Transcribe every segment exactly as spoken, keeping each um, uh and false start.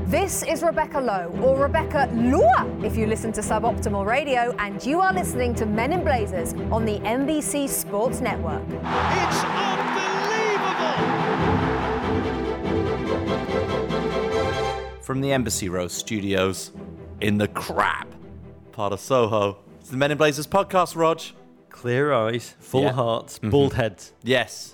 This is Rebecca Lowe, or Rebecca Lua, if you listen to Suboptimal Radio, and you are listening to Men in Blazers on the N B C Sports Network. It's unbelievable! From the Embassy Row studios in the crap part of Soho, it's the Men in Blazers podcast, Rog. Clear eyes, full Yeah. hearts, Mhm. bald heads. Yes.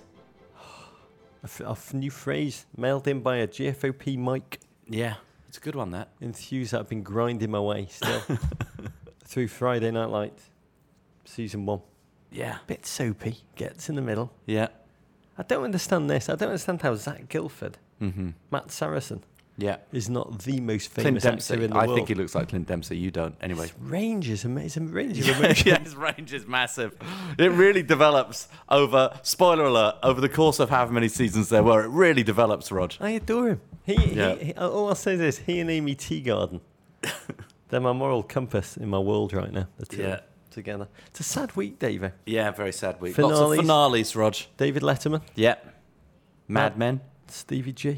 A, f- a f- new phrase mailed in by a G F O P mic. Yeah, it's a good one, that. Enthused that I've been grinding my way still through Friday Night Lights, season one. Yeah. Bit soapy, gets in the middle. Yeah. I don't understand this. I don't understand how Zach Gilford, Mm-hmm. Matt Saracen, Yeah. is not the most Clint famous Dempsey. actor in the I world. think he looks like Clint Dempsey. You don't. Anyway. His range is amazing. Range of Yeah, emotion. yeah, his range is massive. It really develops over, spoiler alert, over the course of however many seasons there were. It really develops, Rog. I adore him. He, Yeah. he, he, all I'll say is this, he and Amy Teagarden, they're my moral compass in my world right now. The two Yeah. together. It's a sad week, David. Yeah, very sad week. Lots of Finales. finales, Rog. David Letterman, Yeah. Mad Men. Stevie G.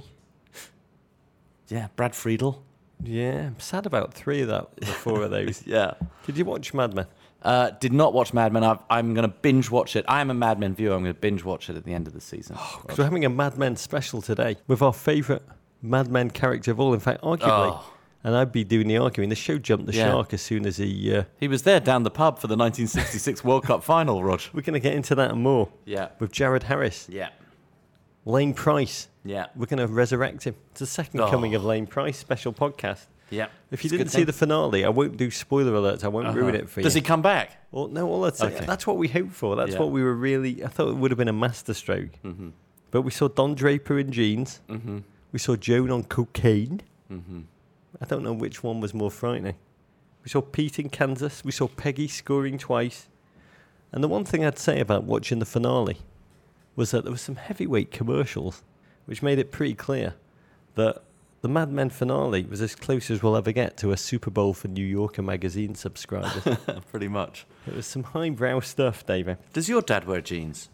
Yeah, Brad Friedel. Yeah, I'm sad about three of that, the four of those. Yeah. Did you watch Mad Men? Uh, did not watch Mad Men. I've, I'm going to binge watch it. I am a Mad Men viewer. I'm going to binge watch it at the end of the season. Because we're having a Mad Men special today with our favourite Mad Men character of all. In fact, arguably, Oh. and I'd be doing the arguing. The show jumped the Yeah. shark as soon as he. Uh, He was there down the pub for the nineteen sixty-six World Cup final, Rog. we're going to get into that and more Yeah. with Jared Harris, Yeah. Lane Price. Yeah. We're going to resurrect him. It's the second Oh. coming of Lane Price special podcast. Yeah. If you It's a didn't good see thing. the finale, I won't do spoiler alerts. I won't Uh-huh. ruin it for Does you. he come back? Well, no, all I'd say, Okay. that's what we hoped for. That's Yeah. what we were really. I thought it would have been a masterstroke. Mm-hmm. But we saw Don Draper in jeans. Mm-hmm. We saw Joan on cocaine. Mm-hmm. I don't know which one was more frightening. We saw Pete in Kansas. We saw Peggy scoring twice. And the one thing I'd say about watching the finale was that there were some heavyweight commercials, which made it pretty clear that the Mad Men finale was as close as we'll ever get to a Super Bowl for New Yorker magazine subscribers. Pretty much. It was some highbrow stuff, David. Does your dad wear jeans?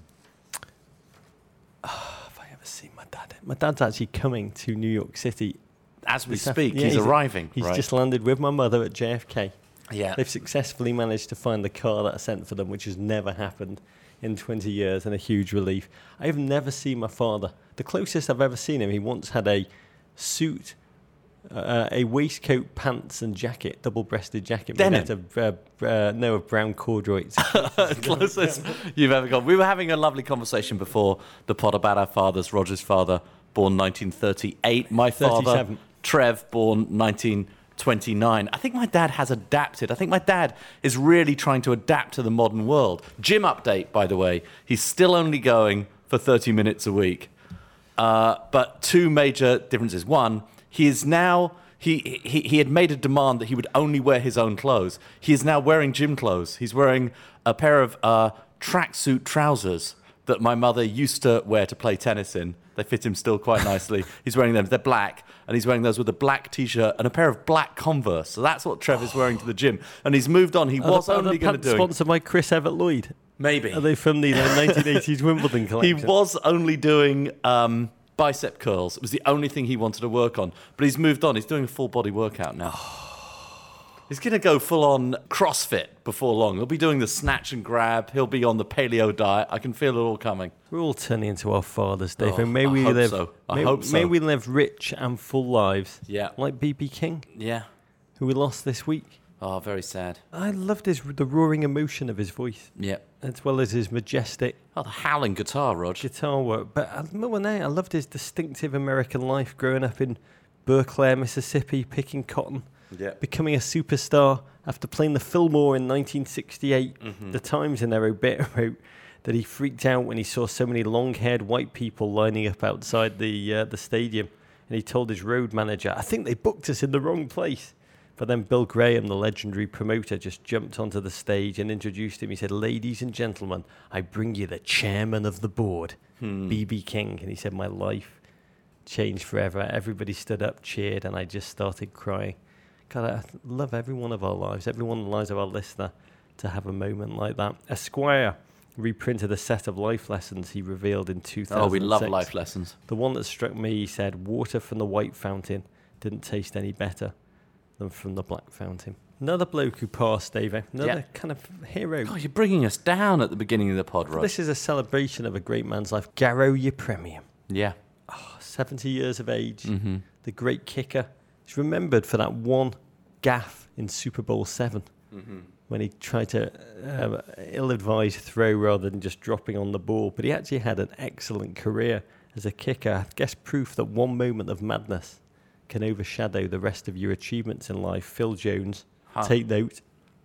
Have I ever seen my dad? My dad's actually coming to New York City. As we this af- speak, yeah, he's, he's- arriving. He's right? just landed with my mother at J F K. Yeah. They've successfully managed to find the car that I sent for them, which has never happened in twenty years, and a huge relief. I have never seen my father. The closest I've ever seen him, he once had a suit, uh, a waistcoat, pants, and jacket, double-breasted jacket. made Denim? out of, uh, uh, no, of brown corduroy. Closest you've ever gone. We were having a lovely conversation before the pod about our fathers. Roger's father, born nineteen thirty-eight. My father, thirty-seven. Trev, born nineteen twenty-nine. I think my dad has adapted. I think my dad is really trying to adapt to the modern world. Gym update, by the way. He's still only going for thirty minutes a week. Uh, but two major differences. One, he is now... He, he he had made a demand that he would only wear his own clothes. He is now wearing gym clothes. He's wearing a pair of uh, tracksuit trousers that my mother used to wear to play tennis in. They fit him still quite nicely. He's wearing them. They're black, and he's wearing those with a black T-shirt and a pair of black Converse. So that's what Trevor's wearing to the gym. And he's moved on. He Are was the, are only the going to pants do... sponsored by Chris Evert Lloyd? Maybe. Are they from the like, nineteen eighties Wimbledon He collection? was only doing um, bicep curls. It was the only thing he wanted to work on. But he's moved on. He's doing a full body workout now. He's going to go full on CrossFit before long. He'll be doing the snatch and grab. He'll be on the paleo diet. I can feel it all coming. We're all turning into our fathers, Dave. Oh, and may I we hope live. so. I may, hope so. May we live rich and full lives. Yeah. Like B B King, Yeah. who we lost this week. Oh, very sad. I loved his the roaring emotion of his voice, Yeah. as well as his majestic Oh, the howling guitar, Rog. guitar work. But I, more than that, I loved his distinctive American life, growing up in Berkeley, Mississippi, picking cotton, Yeah. becoming a superstar after playing the Fillmore in nineteen sixty-eight. Mm-hmm. The Times in their obit wrote that he freaked out when he saw so many long-haired white people lining up outside the uh, the stadium, and he told his road manager, "I think they booked us in the wrong place." But then Bill Graham, the legendary promoter, just jumped onto the stage and introduced him. He said, "Ladies and gentlemen, I bring you the chairman of the board, Hmm. B B King." And he said, "My life changed forever." Everybody stood up, cheered, and I just started crying. God, I love every one of our lives, every one of the lives of our listener, to have a moment like that. Esquire reprinted a set of life lessons he revealed in two thousand six. Oh, we love life lessons. The one that struck me, he said, "Water from the white fountain didn't taste any better than from the Black Fountain. Another bloke who passed, Dave. Another Yeah. kind of hero. God, you're bringing us down at the beginning of the pod, Rod. This is a celebration of a great man's life. Garrow Yepremian. Yeah. seventy years of age. Mm-hmm. The great kicker. He's remembered for that one gaff in Super Bowl seven. Mm-hmm. When he tried to uh, ill-advised throw rather than just dropping on the ball. But he actually had an excellent career as a kicker. I guess proof that one moment of madness can overshadow the rest of your achievements in life. Phil Jones, Huh. take note.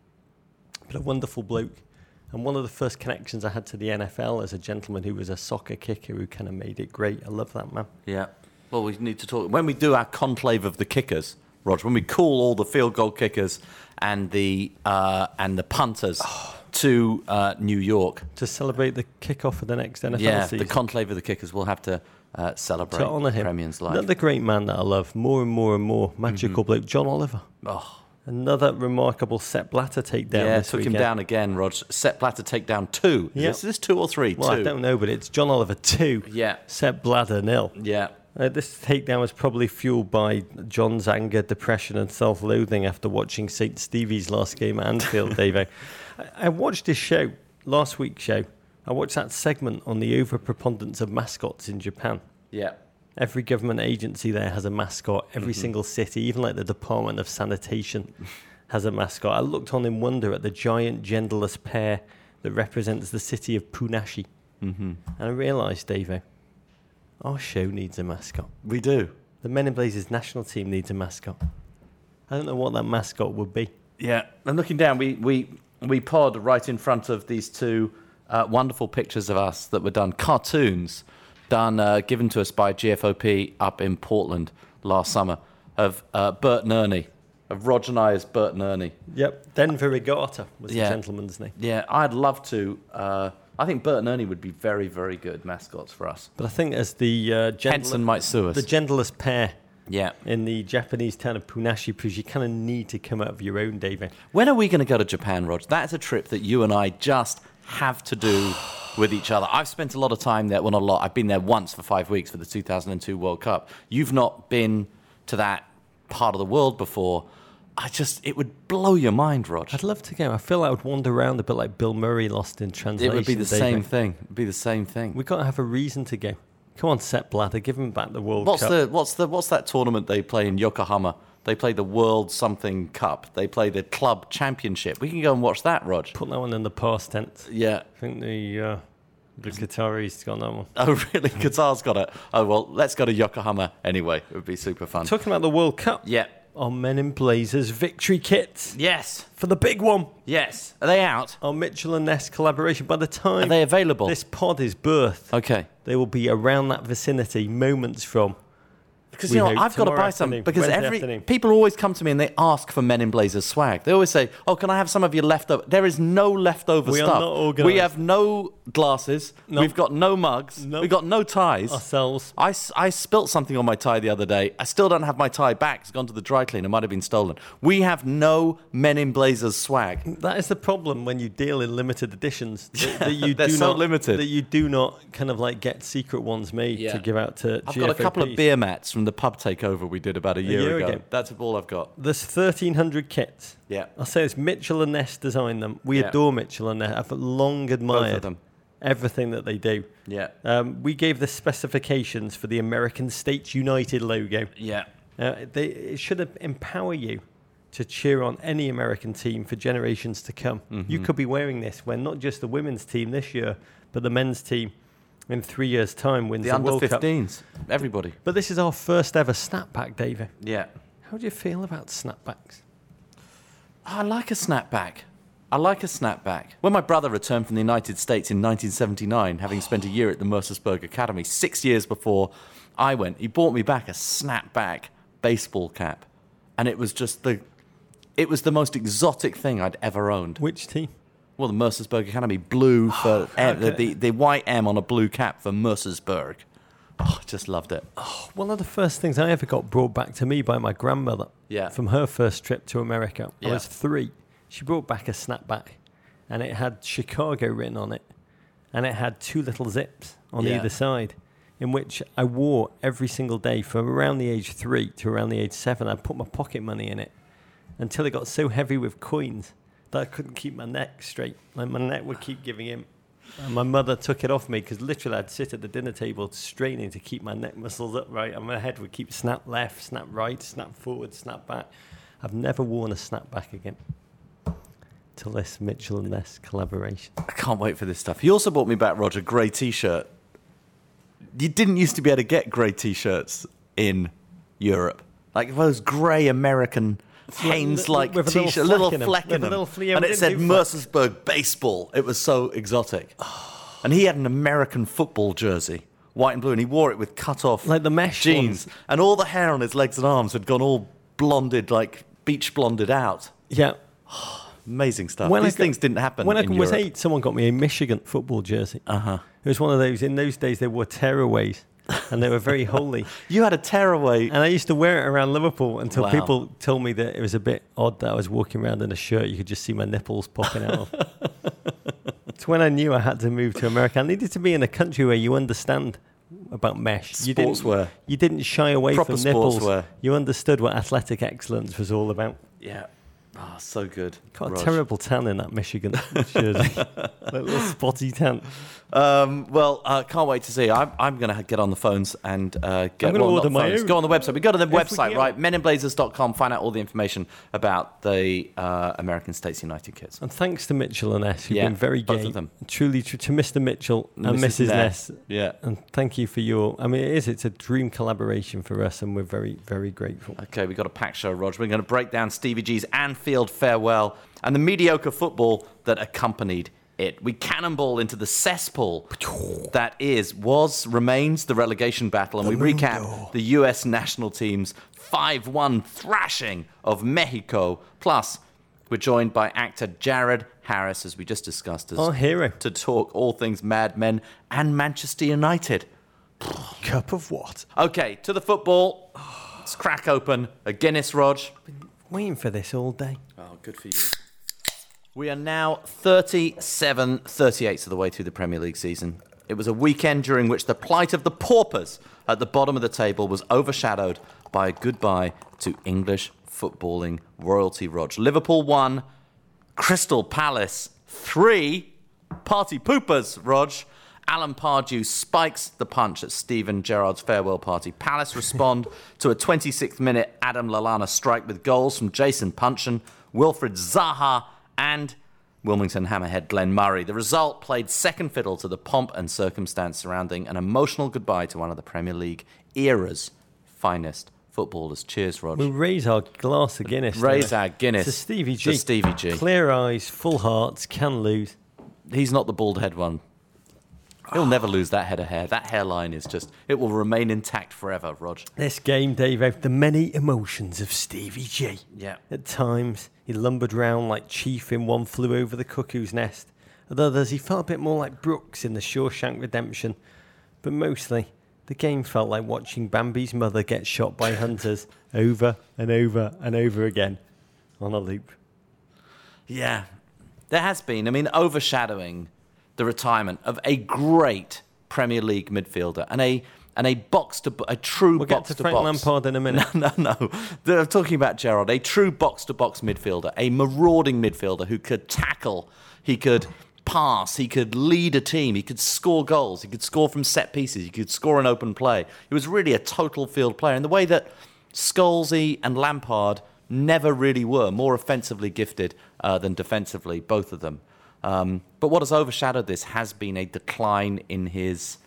But a wonderful bloke. And one of the first connections I had to the N F L as a gentleman who was a soccer kicker who kind of made it great. I love that man. Yeah. Well, we need to talk. When we do our conclave of the kickers, Roger, when we call all the field goal kickers and the uh, and the punters oh. to uh, New York to celebrate the kickoff of the next N F L yeah, season. the conclave of the kickers, we'll have to uh, celebrate to honour him. Premian's life. Another great man that I love, more and more and more, magical mm-hmm. bloke, John Oliver. Oh. Another remarkable Sepp Blatter takedown. Yeah, this took weekend. him down again, Rog. Sepp Blatter takedown two. Is, Yep. this, is this two or three? Well, two. I don't know, but it's John Oliver two. Yeah. Sepp Blatter nil. Yeah. Uh, this takedown was probably fueled by John's anger, depression, and self-loathing after watching Saint Stevie's last game at Anfield, Dave. I, I watched his show, last week's show. I watched that segment on the overpreponderance of mascots in Japan. Yeah. Every government agency there has a mascot. Every Mm-hmm. single city, even like the Department of Sanitation, has a mascot. I looked on in wonder at the giant genderless pair that represents the city of Punashi. Mm-hmm. And I realised, Davo, our show needs a mascot. We do. The Men in Blazers national team needs a mascot. I don't know what that mascot would be. Yeah. And looking down, we we, we pod right in front of these two uh, wonderful pictures of us that were done, cartoons, done, uh, given to us by G F O P up in Portland last summer, of uh, Bert and Ernie, of Roger and I as Bert and Ernie. Yep, Denver Regatta was Yeah. the gentleman's name. Yeah, I'd love to. Uh, I think Bert and Ernie would be very, very good mascots for us. But I think as the uh, Henson might sue us. the genderless pair Yeah. in the Japanese town of Punashi, because you kind of need to come out of your own, David. When are we going to go to Japan, Rog? That's a trip that you and I just have to do with each other. I've spent a lot of time there. Well, not a lot. I've been there once for five weeks for the two thousand two World Cup. You've not been to that part of the world before. I just, it would blow your mind, Rog. I'd love to go. I feel like I would wander around a bit like Bill Murray lost in translation. It would be the David. same thing. It would be the same thing. We've got to have a reason to go. Come on, Sepp Blatter, give him back the World What's Cup. the what's the what's that tournament they play in Yokohama? They play the World Something Cup. They play the Club Championship. We can go and watch that, Rog. Put that one in the past tense. Yeah. I think the uh, the Qataris got that one. Oh, really? Qatar's got it. Oh, well, let's go to Yokohama anyway. It would be super fun. Talking about the World Cup. Yeah. Our Men in Blazers victory kits Yes. for the big one. Yes. Are they out? Our Mitchell and Ness collaboration. By the time Are they available? this pod is birthed, Okay. they will be around that vicinity moments from. Because, We you know, hope I've got to tomorrow buy some. afternoon, Because Wednesday every afternoon. people always come to me and they ask for Men in Blazers swag. They always say, oh, can I have some of your leftover? There is no leftover We are stuff. not organised. We have no glasses. Nope. We've got no mugs. Nope. We've got no ties. Ourselves. I, s- I spilt something on my tie the other day. I still don't have my tie back. It's gone to the dry cleaner. It might have been stolen. We have no Men in Blazers swag. That is the problem when you deal in limited editions. That, that you They're do so not, limited. That you do not kind of like get secret ones made Yeah. to give out to I've G got F O Ps. a couple of beer mats from the pub takeover we did about a year, year ago. ago. That's all I've got. There's thirteen hundred kits. Yeah. I'll say it's Mitchell and Ness designed them. We Yeah. adore Mitchell and Ness. I've long admired Both of them. everything that they do. Yeah. Um, we gave the specifications for the American States United logo. Yeah. Uh, they, it should empower you to cheer on any American team for generations to come. Mm-hmm. You could be wearing this when not just the women's team this year, but the men's team in three years' time wins The the, under World Cup. fifteens. Everybody. But this is our first ever snapback, David. Yeah. How do you feel about snapbacks? I like a snapback. I like a snapback. When my brother returned from the United States in nineteen seventy-nine, having spent a year at the Mercersburg Academy, six years before I went, he bought me back a snapback baseball cap. And it was just the, it was the most exotic thing I'd ever owned. Which team? Well, the Mercersburg Academy, blue for M, the, the, the white M on a blue cap for Mercersburg. Oh, just loved it. One of the first things I ever got brought back to me by my grandmother Yeah. from her first trip to America. I Yeah. was three. She brought back a snapback, and it had Chicago written on it, and it had two little zips on Yeah. either side. in which I wore every single day from around the age three to around the age seven. I'd put my pocket money in it until it got so heavy with coins that I couldn't keep my neck straight. Like my neck would keep giving in. And my mother took it off me because literally I'd sit at the dinner table straining to keep my neck muscles upright, and my head would keep snap left, snap right, snap forward, snap back. I've never worn a snapback again till this Mitchell and Ness collaboration. I can't wait for this stuff. He also bought me back, Roger, a grey T-shirt. You didn't used to be able to get grey T-shirts in Europe. Like those grey American Hanes-like with a T-shirt, little little fleck fleck in in them. them. With a little fle- yeah, and we it didn't said do fleck. Mercersburg Baseball. It was so exotic. And he had an American football jersey, white and blue, and he wore it with cut-off Like the mesh jeans. ones. And all the hair on his legs and arms had gone all blonded, like beach blonded out. Yeah. Amazing stuff. When I These got- things didn't happen When I in was Europe. eight, someone got me a Michigan football jersey. Uh-huh. It was one of those, in those days, they wore tearaways, and they were very holy. You had a tearaway. And I used to wear it around Liverpool until Wow. people told me that it was a bit odd that I was walking around in a shirt you could just see my nipples popping out of. It's when I knew I had to move to America. I needed to be in a country where you understand about mesh. You didn't, Sportswear. you didn't shy away Proper from nipples. sportswear. You understood what athletic excellence was all about. Yeah. Oh, so good. Got a Rog. terrible tan in that Michigan jersey. Like a little spotty tan. Um, well, I uh, can't wait to see. I'm, I'm going to get on the phones and uh, get I'm gonna well, not order my phones. own. Go on the website. We go to the If we website, get- right? men in blazers dot com. Find out all the information about the uh, American States United kits. And thanks to Mitchell and Ness, who've Yeah, been very both gay. of them. Truly, tr- to Mister Mitchell and, Missus Missus Ness. Ness. Yeah. And thank you for your... I mean, it is. It's a dream collaboration for us, and we're very, very grateful. Okay, we've got a packed show, Roger. We're going to break down Stevie G's Anfield farewell and the mediocre football that accompanied it. We cannonball into the cesspool that is, was, remains the relegation battle, and we recap the U S national team's five one thrashing of Mexico. Plus, we're joined by actor Jared Harris, as we just discussed, as, Our hero. to talk all things Mad Men and Manchester United. Cup of what? Okay, to the football. Let's crack open a Guinness, Rog. Waiting for this all day. Oh, good for you. We are now thirty-seven thirty-eight of the way through the Premier League season. It was a weekend during which the plight of the paupers at the bottom of the table was overshadowed by a goodbye to English footballing royalty, Rog. Liverpool won, Crystal Palace three, party poopers, Rog. Alan Pardew spikes the punch at Steven Gerrard's farewell party. Palace respond to a twenty-sixth minute Adam Lallana strike with goals from Jason Puncheon, Wilfred Zaha, and Wilmington hammerhead Glenn Murray. The result played second fiddle to the pomp and circumstance surrounding an emotional goodbye to one of the Premier League era's finest footballers. Cheers, Rog. We'll raise our glass of Guinness. Raise don't we? our Guinness To Stevie to G. Stevie G. Clear eyes, full hearts, can lose. He's not the bald head one. He'll never lose that head of hair. That hairline is just, it will remain intact forever, Rog. This game, Dave, out the many emotions of Stevie G. Yeah. At times, he lumbered round like Chief in One Flew Over the Cuckoo's Nest. At others, he felt a bit more like Brooks in The Shawshank Redemption. But mostly, the game felt like watching Bambi's mother get shot by hunters over and over and over again on a loop. Yeah, there has been. I mean, overshadowing the retirement of a great Premier League midfielder and a and a box to a true We'll get box to to Frank box. Lampard in a minute. No, no, no. I'm talking about Gerrard, a true box to box midfielder, a marauding midfielder who could tackle, he could pass, he could lead a team, he could score goals, he could score from set pieces, he could score an open play. He was really a total field player in the way that Scholesy and Lampard never really were, more offensively gifted uh, than defensively, both of them. Um, but what has overshadowed this has been a decline in his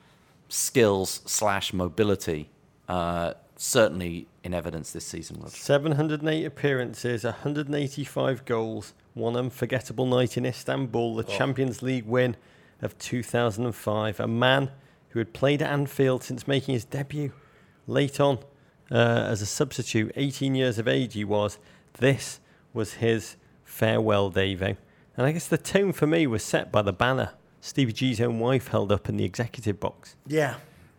skills slash mobility, uh, certainly in evidence this season. Roger. seven hundred eight appearances, one hundred eighty-five goals, one unforgettable night in Istanbul, the Oh. Champions League win of two thousand five. A man who had played at Anfield since making his debut late on uh, as a substitute, eighteen years of age he was. This was his farewell, Davo. And I guess the tone for me was set by the banner Stevie G's own wife held up in the executive box. Yeah.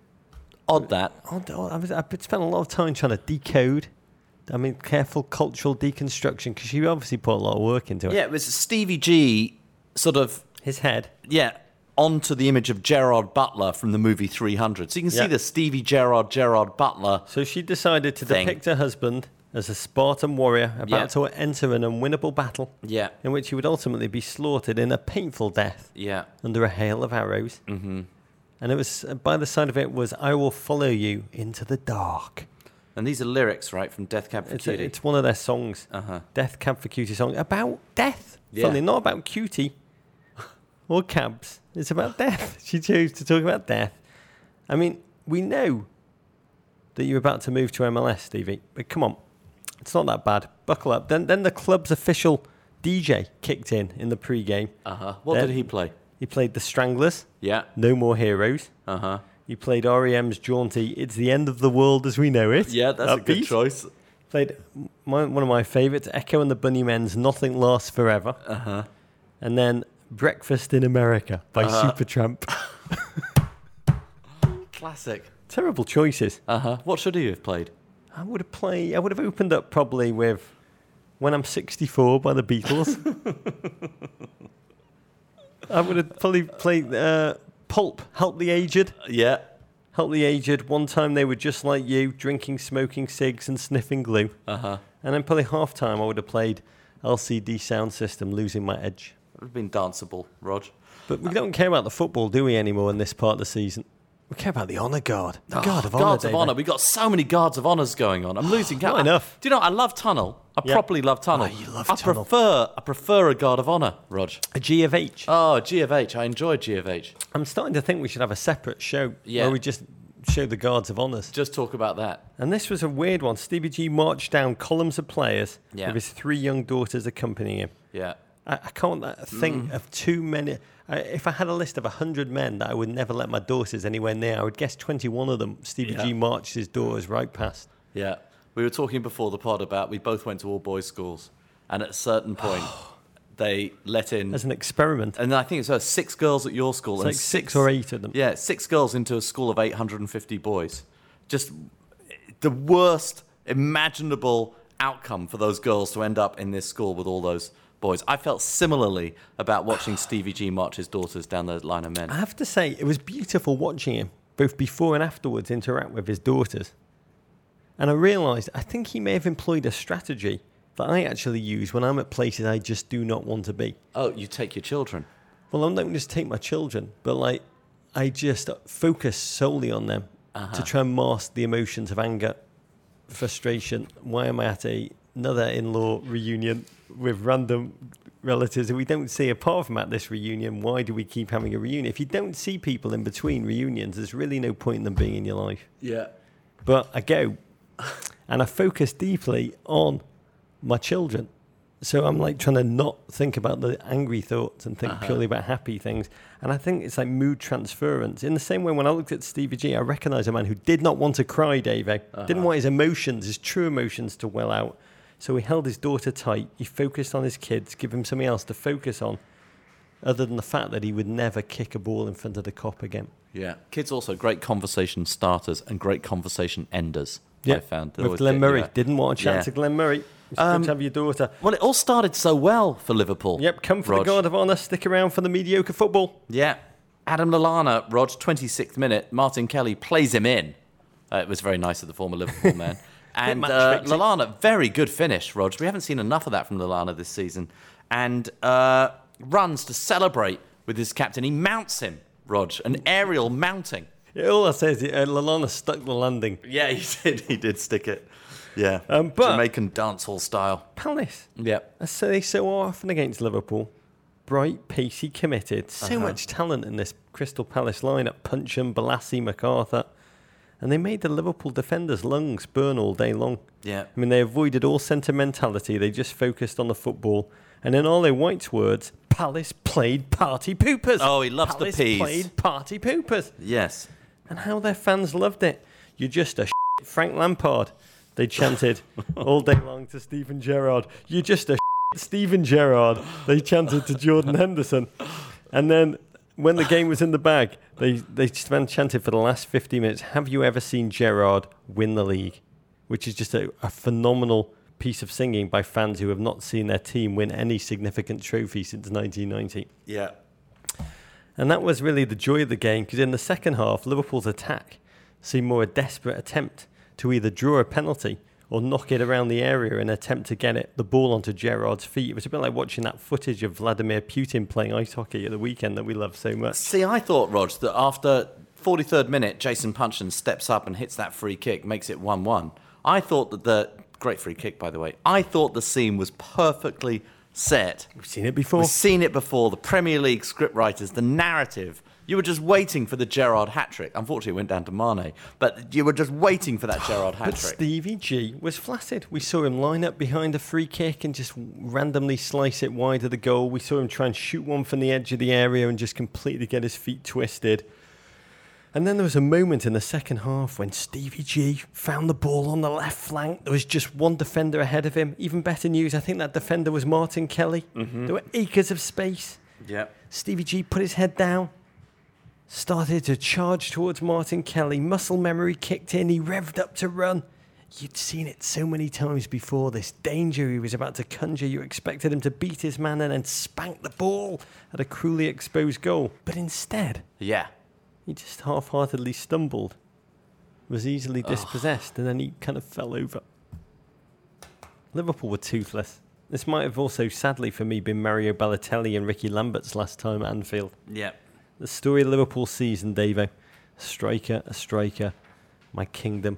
Odd that. Odd, odd. I, was, I spent a lot of time trying to decode. I mean, careful cultural deconstruction, because she obviously put a lot of work into it. Yeah, it was Stevie G sort of, His head. yeah, onto the image of Gerard Butler from the movie three hundred. So you can Yeah. see the Stevie Gerrard, Gerard Butler. So she decided to Thing. depict her husband as a Spartan warrior about Yeah. to enter an unwinnable battle Yeah, in which he would ultimately be slaughtered in a painful death yeah. under a hail of arrows. Mm-hmm. And it was uh, by the side of it was, I will follow you into the dark. And these are lyrics, right, from Death Cab for It's, Cutie. it's one of their songs. Uh-huh. Death Cab for Cutie song about death. Yeah. Funnily, not about cutie or cabs. It's about death. She chose to talk about death. I mean, we know that you're about to move to M L S, Stevie, but come on. It's not that bad. Buckle up. Then then the club's official D J kicked in in the pre-game. Uh-huh. What Then- did he play? He played The Stranglers, Yeah. No More Heroes. Uh-huh. He played R E M's Jaunty, It's the End of the World as We Know It. Yeah, that's a good Upbeat. choice. Played my, one of my favourites, Echo and the Bunnymen's Nothing Lasts Forever. Uh-huh. And then Breakfast in America by Uh-huh. Supertramp. Classic. Terrible choices. Uh-huh. What should he have played? I would have played. I would have opened up probably with "When I'm sixty-four" by the Beatles. I would have probably played uh, Pulp, Help the Aged. Yeah. Help the Aged. One time they were just like you, drinking, smoking cigs and sniffing glue. Uh-huh. And then probably half time I would have played L C D Sound System, Losing My Edge. It would have been danceable, Rog. But we don't care about the football, do we, anymore in this part of the season? We care about the honour guard. The Oh, guard of honour, Guards of David. Honour. We've got so many Guards of Honours going on. I'm losing count. Not enough. Do you know, I love Tunnel. I Yeah. properly love Tunnel. Oh, you love I Tunnel. prefer I prefer a Guard of Honour, Rog. A G of H. Oh, G of H. I enjoy G of H. I'm starting to think we should have a separate show Yeah. where we just show the guards of honours. Just talk about that. And this was a weird one. Stevie G marched down columns of players Yeah. with his three young daughters accompanying him. Yeah. I, I can't uh, think Mm. of too many. I, if I had a list of one hundred men that I would never let my daughters anywhere near, I would guess twenty-one of them, Stevie Yeah. G marched his daughters right past. Yeah. We were talking before the pod about we both went to all boys schools, and at a certain point they let in, As an experiment. and I think it's uh, six girls at your school, It's and like six or eight of them. Yeah, six girls into a school of eight hundred fifty boys. Just the worst imaginable outcome for those girls to end up in this school with all those boys. I felt similarly about watching Stevie G march his daughters down the line of men. I have to say, it was beautiful watching him, both before and afterwards, interact with his daughters. And I realised, I think he may have employed a strategy that I actually use when I'm at places I just do not want to be. Oh, you take your children. Well, I don't just take my children, but like, I just focus solely on them Uh-huh. to try and mask the emotions of anger, frustration. Why am I at a, another in-law reunion with random relatives that we don't see apart from at this reunion? Why do we keep having a reunion? If you don't see people in between reunions, there's really no point in them being in your life. Yeah. But I go and I focus deeply on my children. So I'm like trying to not think about the angry thoughts and think Uh-huh. purely about happy things. And I think it's like mood transference. In the same way, when I looked at Stevie G, I recognised a man who did not want to cry, Dave. Uh-huh. Didn't want his emotions, his true emotions, to well out. So he held his daughter tight. He focused on his kids, give him something else to focus on, other than the fact that he would never kick a ball in front of the cop again. Yeah. Kids also great conversation starters and great conversation enders. I found. They with always Glenn get- Murray. yeah. Didn't want to chat Yeah. to Glenn Murray. It's Um, good to have your daughter. Well, it all started so well for Liverpool. Yep, come for Rog. the Guard of Honour, stick around for the mediocre football. Yeah. Adam Lallana, Rog, twenty-sixth minute. Martin Kelly plays him in. Uh, it was very nice of the former Liverpool man. And match uh, fixing. Lallana, very good finish, Rog. We haven't seen enough of that from Lallana this season. And uh, runs to celebrate with his captain. He mounts him, Rog, an aerial mounting. Yeah, all I say is uh, Lallana stuck the landing. Yeah, he did. He did stick it. Yeah. Um, but- Jamaican dancehall style. Palace, Yeah. I say so often against Liverpool. Bright, pacey, committed. So Uh-huh. much talent in this Crystal Palace lineup. Puncham, Balassi, MacArthur. And they made the Liverpool defenders' lungs burn all day long. Yeah. I mean, they avoided all sentimentality. They just focused on the football. And in Ole White's words, Palace played party poopers. Oh, he loves the Palace peas. played party poopers. Yes. And how their fans loved it. You're just a shit Frank Lampard, they chanted all day long to Steven Gerrard. You're just a shit Steven Gerrard, they chanted to Jordan Henderson. And then when the game was in the bag, they, they chanted for the last fifty minutes, have you ever seen Gerrard win the league? Which is just a, a phenomenal piece of singing by fans who have not seen their team win any significant trophy since nineteen ninety. Yeah. And that was really the joy of the game, because in the second half, Liverpool's attack seemed more a desperate attempt to either draw a penalty or knock it around the area in an attempt to get it the ball onto Gerrard's feet. It was a bit like watching that footage of Vladimir Putin playing ice hockey at the weekend that we love so much. See, I thought, Rog, that after forty-third minute, Jason Puncheon steps up and hits that free kick, makes it one one. I thought that the... Great free kick, by the way. I thought the scene was perfectly set. We've seen it before. We've seen it before. The Premier League scriptwriters, the narrative. You were just waiting for the Gerrard hat-trick. Unfortunately, it went down to Mane. But you were just waiting for that Gerrard hat-trick. But Stevie G was flaccid. We saw him line up behind a free kick and just randomly slice it wide of the goal. We saw him try and shoot one from the edge of the area and just completely get his feet twisted. And then there was a moment in the second half when Stevie G found the ball on the left flank. There was just one defender ahead of him. Even better news, I think that defender was Martin Kelly. Mm-hmm. There were acres of space. Yep. Stevie G put his head down, started to charge towards Martin Kelly. Muscle memory kicked in. He revved up to run. You'd seen it so many times before. This danger he was about to conjure. You expected him to beat his man and then spank the ball at a cruelly exposed goal. But instead... Yeah. He just half-heartedly stumbled, was easily dispossessed, and then he kind of fell over. Liverpool were toothless. This might have also, sadly for me, been Mario Balotelli and Ricky Lambert's last time at Anfield. Yeah. The story of the Liverpool season, Davo. A striker, a striker, my kingdom.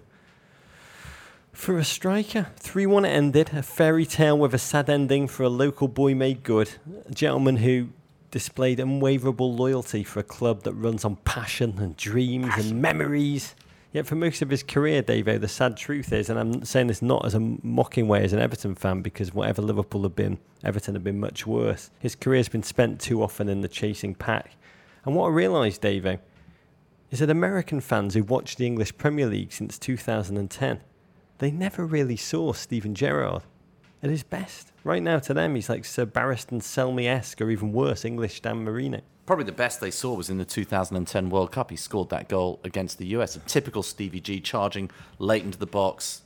For a striker, three one it ended. A fairy tale with a sad ending for a local boy made good. A gentleman who... displayed unwaverable loyalty for a club that runs on passion and dreams passion. and memories. Yet for most of his career, Davo, the sad truth is, and I'm saying this not as a mocking way as an Everton fan, because whatever Liverpool have been, Everton have been much worse. His career's been spent too often in the chasing pack. And what I realised, Davo, is that American fans who watched the English Premier League since two thousand ten, they never really saw Steven Gerrard at his best. Right now, to them, he's like Sir Barristan Selmy-esque, or even worse, English Dan Marino. Probably the best they saw was in the two thousand ten World Cup. He scored that goal against the U S. A typical Stevie G, charging late into the box,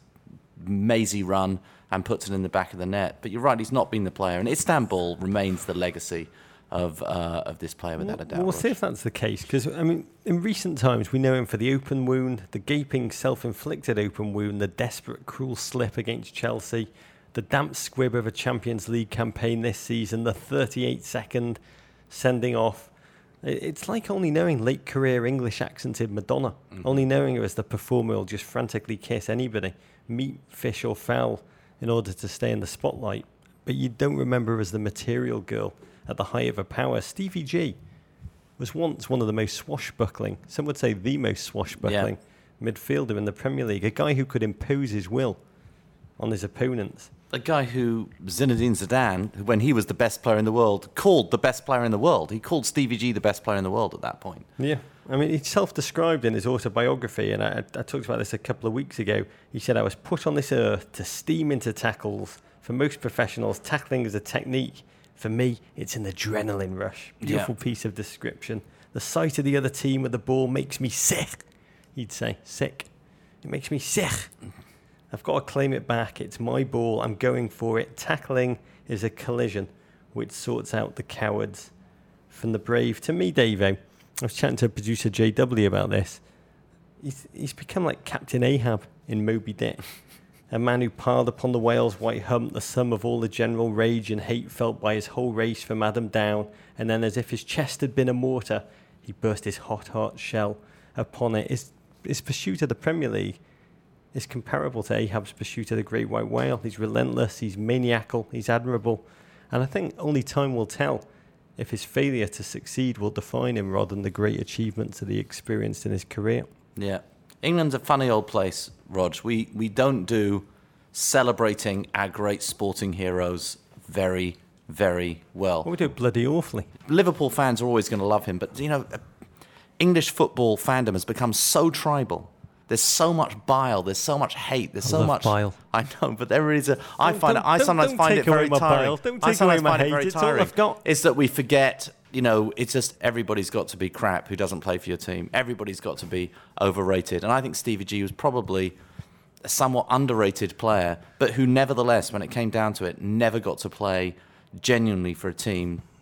mazy run, and puts it in the back of the net. But you're right, he's not been the player. And Istanbul remains the legacy of uh, of this player, without a doubt. We'll see if that's the case, because, I mean, in recent times, we know him for the open wound, the gaping self-inflicted open wound, the desperate, cruel slip against Chelsea, the damp squib of a Champions League campaign this season, the thirty-eight second sending off. It's like only knowing late career English accented Madonna, mm-hmm. only knowing her as the performer who'll just frantically kiss anybody, meat, fish or fowl, in order to stay in the spotlight. But you don't remember her as the material girl at the height of her power. Stevie G was once one of the most swashbuckling, some would say the most swashbuckling yeah. midfielder in the Premier League, a guy who could impose his will on his opponents. A guy who Zinedine Zidane, when he was the best player in the world, called the best player in the world. He called Stevie G the best player in the world at that point. Yeah. I mean, he self-described in his autobiography, and I, I talked about this a couple of weeks ago. He said, I was put on this earth to steam into tackles. For most professionals, tackling is a technique. For me, it's an adrenaline rush. Beautiful yeah. piece of description. The sight of the other team with the ball makes me sick, he'd say. Sick. It makes me sick. I've got to claim it back. It's my ball. I'm going for it. Tackling is a collision which sorts out the cowards from the brave. To me, Davo, I was chatting to producer J W about this. He's, he's become like Captain Ahab in Moby Dick. A man who piled upon the whale's white hump the sum of all the general rage and hate felt by his whole race from Adam down, and then as if his chest had been a mortar, he burst his hot heart shell upon it. His, his pursuit of the Premier League is comparable to Ahab's pursuit of the great white whale. He's relentless, he's maniacal, he's admirable. And I think only time will tell if his failure to succeed will define him rather than the great achievements that he experienced in his career. Yeah. England's a funny old place, Rog. We, we don't do celebrating our great sporting heroes very, very well. Well, we do it bloody awfully. Liverpool fans are always going to love him, but, you know, English football fandom has become so tribal. There's so much bile. There's so much hate. There's I so love much bile. I know, but there is a. I Don't- find it. I don't- sometimes don't find take it very away my tiring. bile. Don't I take sometimes away my find it hate. very It's all tiring. I've got. Is that we forget. You know, it's just everybody's got to be crap who doesn't play for your team. Everybody's got to be overrated, and I think Stevie G was probably a somewhat underrated player, but who nevertheless, when it came down to it, never got to play genuinely for a team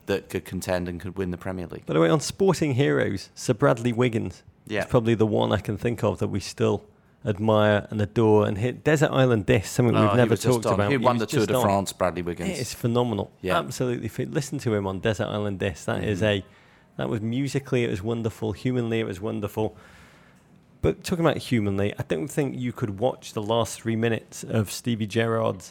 that could contend and could win the Premier League. By the way, on Sporting Heroes, Sir Bradley Wiggins Yeah. is probably the one I can think of that we still admire and adore. And hit Desert Island Disc, something Oh, we've he never was just talked on. about. He won was the Tour just de on. France, Bradley Wiggins. It is phenomenal. Yeah. Absolutely. Fit. Listen to him on Desert Island Disc. That Mm-hmm. is a, that was musically, it was wonderful. Humanly, it was wonderful. But talking about humanly, I don't think you could watch the last three minutes of Stevie Gerrard's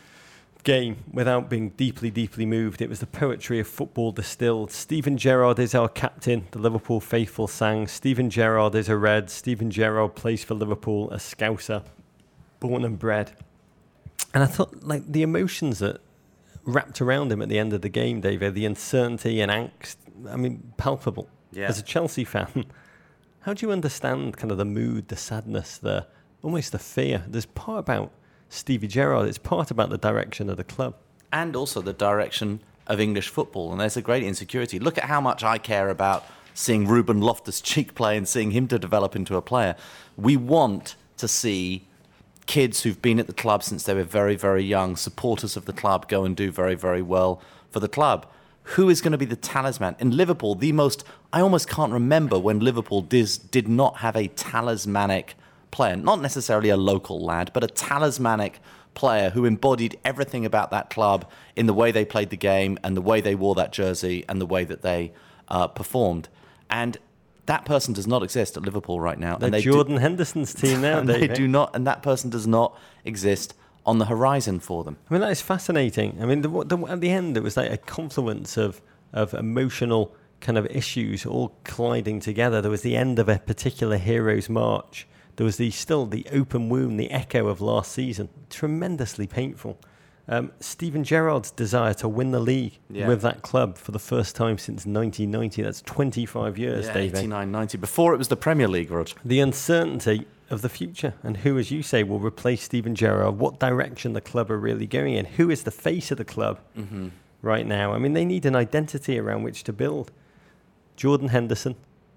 game without being deeply, deeply moved. It was the poetry of football distilled. Steven Gerrard is our captain, the Liverpool faithful sang. Steven Gerrard is a Red. Steven Gerrard plays for Liverpool, a Scouser, born and bred. And I thought, like, the emotions that wrapped around him at the end of the game, David, the uncertainty and angst, I mean, palpable. Yeah. As a Chelsea fan, how do you understand kind of the mood, the sadness, the almost the fear? There's part about Stevie Gerrard, it's part about the direction of the club. And also the direction of English football. And there's a great insecurity. Look at how much I care about seeing Ruben Loftus-Cheek play and seeing him to develop into a player. We want to see kids who've been at the club since they were very, very young, supporters of the club, go and do very, very well for the club. Who is going to be the talisman? In Liverpool, the most... I almost can't remember when Liverpool did, did not have a talismanic player, not necessarily a local lad, but a talismanic player who embodied everything about that club in the way they played the game and the way they wore that jersey and the way that they uh, performed. And that person does not exist at Liverpool right now. They're and they Jordan do, Henderson's team now, and they David. do not, and that person does not exist on the horizon for them. I mean, that is fascinating. I mean, the, the, at the end, it was like a confluence of, of emotional kind of issues all colliding together. There was the end of a particular hero's march. There was the still the open wound, the echo of last season. Tremendously painful. Um, Steven Gerrard's desire to win the league Yeah. with that club for the first time since nineteen ninety. That's twenty-five years, Yeah, David. eighty-nine ninety. Before it was the Premier League, Rog. The uncertainty of the future and who, as you say, will replace Steven Gerrard, what direction the club are really going in, who is the face of the club Mm-hmm. right now. I mean, they need an identity around which to build. Jordan Henderson.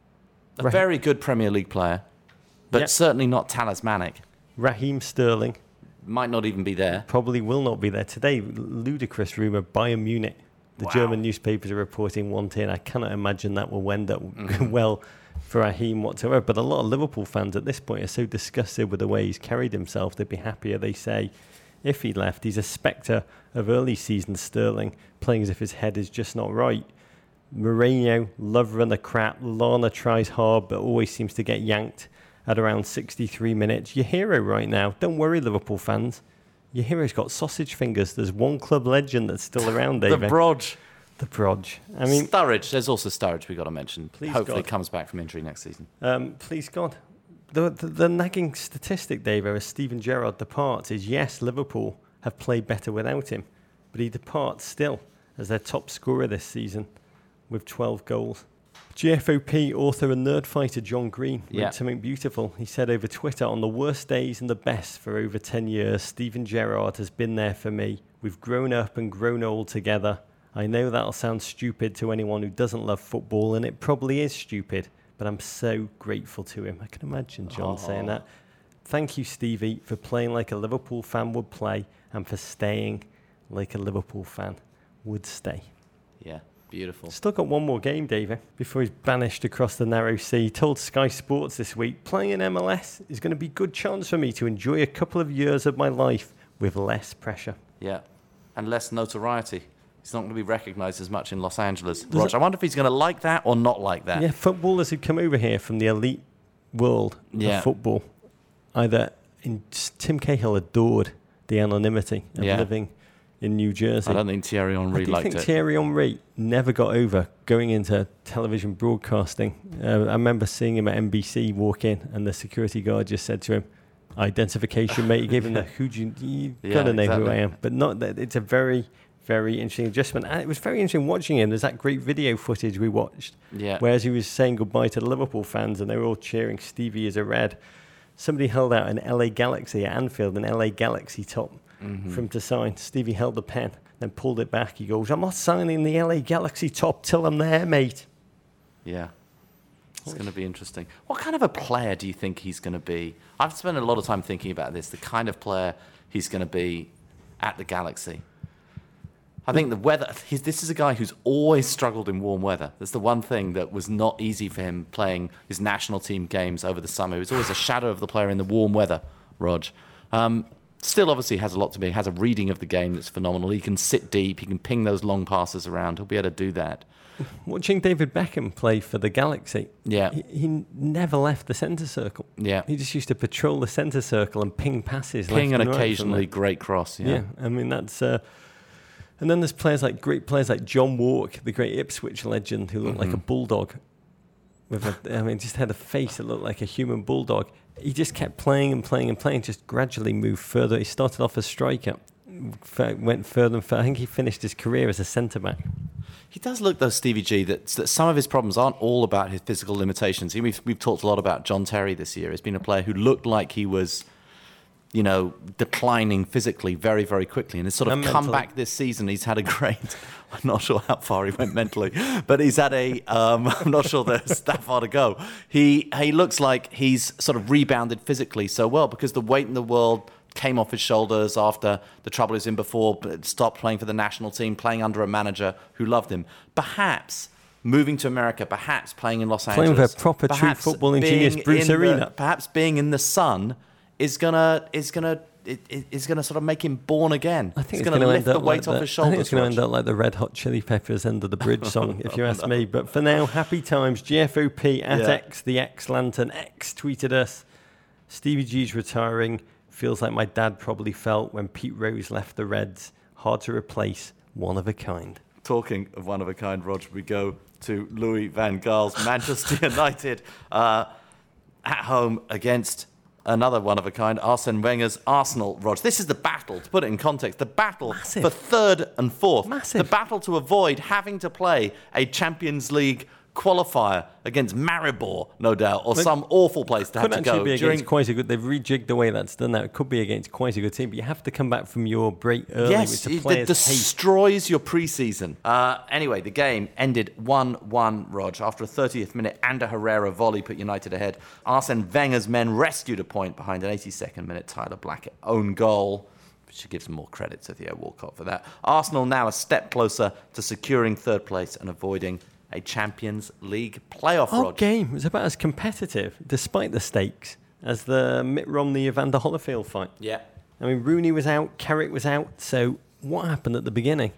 A Right. very good Premier League player, but Yeah. certainly not talismanic. Raheem Sterling Might not even be there. probably will not be there. Today, ludicrous rumour, Bayern Munich. The Wow. German newspapers are reporting one thing. I cannot imagine that will end up Mm-hmm. well for Raheem whatsoever. But a lot of Liverpool fans at this point are so disgusted with the way he's carried himself. They'd be happier, they say, if he left. He's a spectre of early season Sterling, playing as if his head is just not right. Mourinho, love run the crap. Lana tries hard, but always seems to get yanked at around sixty-three minutes. Your hero right now, don't worry, Liverpool fans. Your hero's got sausage fingers. There's one club legend that's still around, The David. Brodge. The Brodge. I mean, Sturridge. There's also Sturridge we've got to mention. Please Hopefully God. comes back from injury next season. um, please God. The, the, the nagging statistic, David, as Steven Gerrard departs is, yes, Liverpool have played better without him, but he departs still as their top scorer this season with twelve goals. G F O P author and nerd fighter John Green wrote Yeah. something beautiful. He said over Twitter, on the worst days and the best for over ten years, Steven Gerrard has been there for me. We've grown up and grown old together. I know that'll sound stupid to anyone who doesn't love football, and it probably is stupid, but I'm so grateful to him. I can imagine John saying that. Thank you, Stevie, for playing like a Liverpool fan would play and for staying like a Liverpool fan would stay. Yeah, beautiful. Still got one more game, David, before he's banished across the narrow sea. He told Sky Sports this week, playing in M L S is going to be a good chance for me to enjoy a couple of years of my life with less pressure. Yeah, and less notoriety. He's not going to be recognised as much in Los Angeles. Does Rog, I wonder if he's going to like that or not like that. Yeah, footballers who come over here from the elite world Yeah. of football, either in Tim Cahill adored the anonymity of Yeah. living in New Jersey. I don't think Thierry Henry I do liked think it. Thierry Henry never got over going into television broadcasting. Uh, I remember seeing him at N B C walk in, and the security guard just said to him, "Identification, mate." He gave him the "Who do you, you Yeah, gotta know who exactly. I am," but not that. It's a very, very interesting adjustment, and it was very interesting watching him. There's that great video footage we watched, Yeah. whereas he was saying goodbye to the Liverpool fans, and they were all cheering Stevie as a Red. Somebody held out an L A Galaxy at Anfield, an L A Galaxy top Mm-hmm. for him to sign. Stevie held the pen, then pulled it back. He goes, "I'm not signing the L A Galaxy top till I'm there, mate." Yeah. It's going to be interesting. What kind of a player do you think he's going to be? I've spent a lot of time thinking about this, the kind of player he's going to be at the Galaxy. I think the weather, he's, this is a guy who's always struggled in warm weather. That's the one thing that was not easy for him playing his national team games over the summer. He was always a shadow of the player in the warm weather, Rog. Um, still, obviously, has a lot to be. He has a reading of the game that's phenomenal. He can sit deep. He can ping those long passes around. He'll be able to do that. Watching David Beckham play for the Galaxy, yeah. he, he never left the centre circle. Yeah. He just used to patrol the centre circle and ping passes. Ping left and, and occasionally right great cross. Yeah. yeah, I mean, that's... Uh, And then there's players like great players like John Walk, the great Ipswich legend, who looked mm-hmm. like a bulldog. With a, I mean, just had a face that looked like a human bulldog. He just kept playing and playing and playing, just gradually moved further. He started off as striker, went further and further. I think he finished his career as a centre back. He does look, though, Stevie G, that, that some of his problems aren't all about his physical limitations. We've, we've talked a lot about John Terry this year. He's been a player who looked like he was, you know, declining physically very, very quickly. And has sort of and come mentally. back this season. He's had a great... I'm not sure how far he went mentally, but he's had a... Um, I'm not sure there's that far to go. He, he looks like he's sort of rebounded physically so well because the weight in the world came off his shoulders after the trouble he was in before, but stopped playing for the national team, playing under a manager who loved him. Perhaps... moving to America, perhaps playing in Los playing Angeles. Playing with a proper true footballing genius, Bruce Arena. The, perhaps being in the sun is gonna is gonna it, it, is gonna sort of make him born again. I think it's, it's going to lift the weight like off the, his shoulders. I think it's going to end up like the Red Hot Chili Peppers End of the Bridge song, if you ask me. But for now, happy times. G F O P at yeah. X, the X Lantern. X tweeted us, Stevie G's retiring. Feels like my dad probably felt when Pete Rose left the Reds. Hard to replace, one of a kind. Talking of one of a kind, Roger, we go to Louis van Gaal's Manchester United uh, at home against another one of a kind, Arsene Wenger's Arsenal, Roger. This is the battle, to put it in context, the battle Massive. for third and fourth. Massive. The battle to avoid having to play a Champions League qualifier against Maribor, no doubt, or but some awful place to have could to actually go. be during... against quite a good. They've rejigged the way that's done now. It could be against quite a good team, but you have to come back from your break early, Yes, which the it players destroys your pre-season. Uh, anyway, the game ended one one, Rog. After a thirtieth minute and a Herrera volley put United ahead. Arsene Wenger's men rescued a point behind an eighty-second minute Tyler Blackett own goal. Should give some more credit to Theo Walcott for that. Arsenal now a step closer to securing third place and avoiding a Champions League playoff, Our Rog. game was about as competitive, despite the stakes, as the Mitt Romney-Evander Holyfield fight. Yeah. I mean, Rooney was out, Carrick was out, so what happened at the beginning?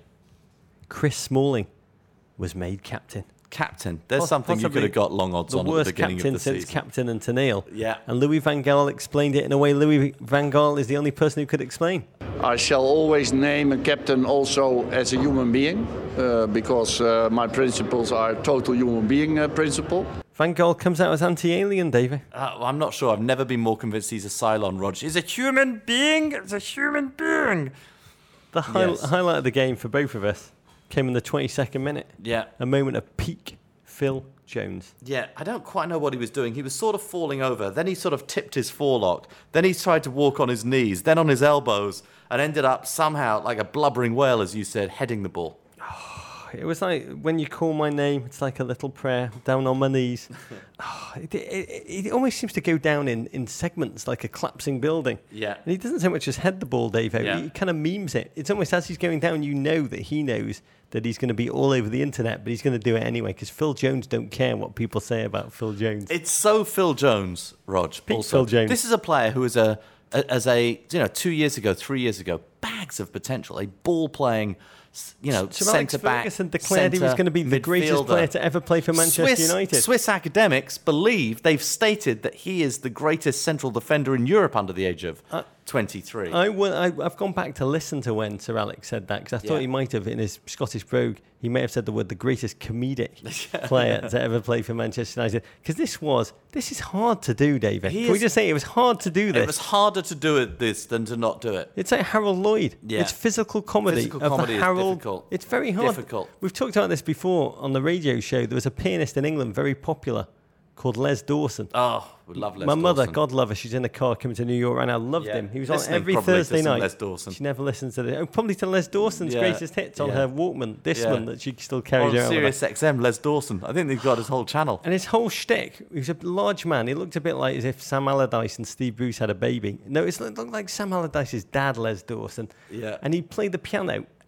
Chris Smalling was made captain. Captain. There's Poss- something you could have got long odds the on at the worst beginning captain of the since season. Captain and Tennille. Yeah. And Louis van Gaal explained it in a way Louis van Gaal is the only person who could explain. I shall always name a captain also as a human being, uh, because uh, my principles are total human being uh, principle. Van Gaal comes out as anti-alien, David. Uh, well, I'm not sure. I've never been more convinced he's a Cylon, Rog. He's a human being. He's a human being. The hi- Yes. highlight of the game for both of us came in the twenty-second minute. Yeah. A moment of peak Phil Jones. Yeah, I don't quite know what he was doing. He was sort of falling over. Then he sort of tipped his forelock. Then he tried to walk on his knees, then on his elbows, and ended up somehow, like a blubbering whale, as you said, heading the ball. It was like when you call my name, it's like a little prayer, down on my knees. oh, it, it, it almost seems to go down in, in segments like a collapsing building. Yeah. And he doesn't so much as head the ball, Dave. Yeah. He kind of memes it. It's almost as he's going down, you know that he knows that he's going to be all over the internet, but he's going to do it anyway because Phil Jones don't care what people say about Phil Jones. It's so Phil Jones, Rog. Pete Also, Phil Jones. This is a player who is a, a as a you know two years ago, three years ago, bags of potential. A ball playing, you know, Sir Alex centre back. Ferguson declared he was going to be the greatest player to ever play for Manchester Swiss, United. Swiss academics believe they've stated that he is the greatest central defender in Europe under the age of Uh, twenty-three. I will, I, I've gone back to listen to when Sir Alex said that because I thought Yeah. he might have, in his Scottish brogue, he may have said the word the greatest comedic player to ever play for Manchester United. Because this was, this is hard to do, David. He Can we is- just say it was hard to do this? It was harder to do it this than to not do it. It's like Harold Lloyd. Yeah. It's physical comedy. Physical of the comedy is Harold. difficult. It's very hard. Difficult. We've talked about this before on the radio show. There was a pianist in England, very popular, called Les Dawson. Oh, we love Les My mother, Dawson. God love her, she's in a car coming to New York right now. Loved Yeah. him. He was on Listening every probably to Thursday some night. Les Dawson. She never listens to the oh, probably to Les Dawson's Yeah. greatest hits on Yeah. her Walkman. This Yeah. one that she still carries On around. with her. Sirius X M, Les Dawson. I think they've got his whole channel. And his whole shtick, he was a large man. He looked a bit like as if Sam Allardyce and Steve Bruce had a baby. No, it looked like Sam Allardyce's dad, Les Dawson. Yeah. And he played the piano.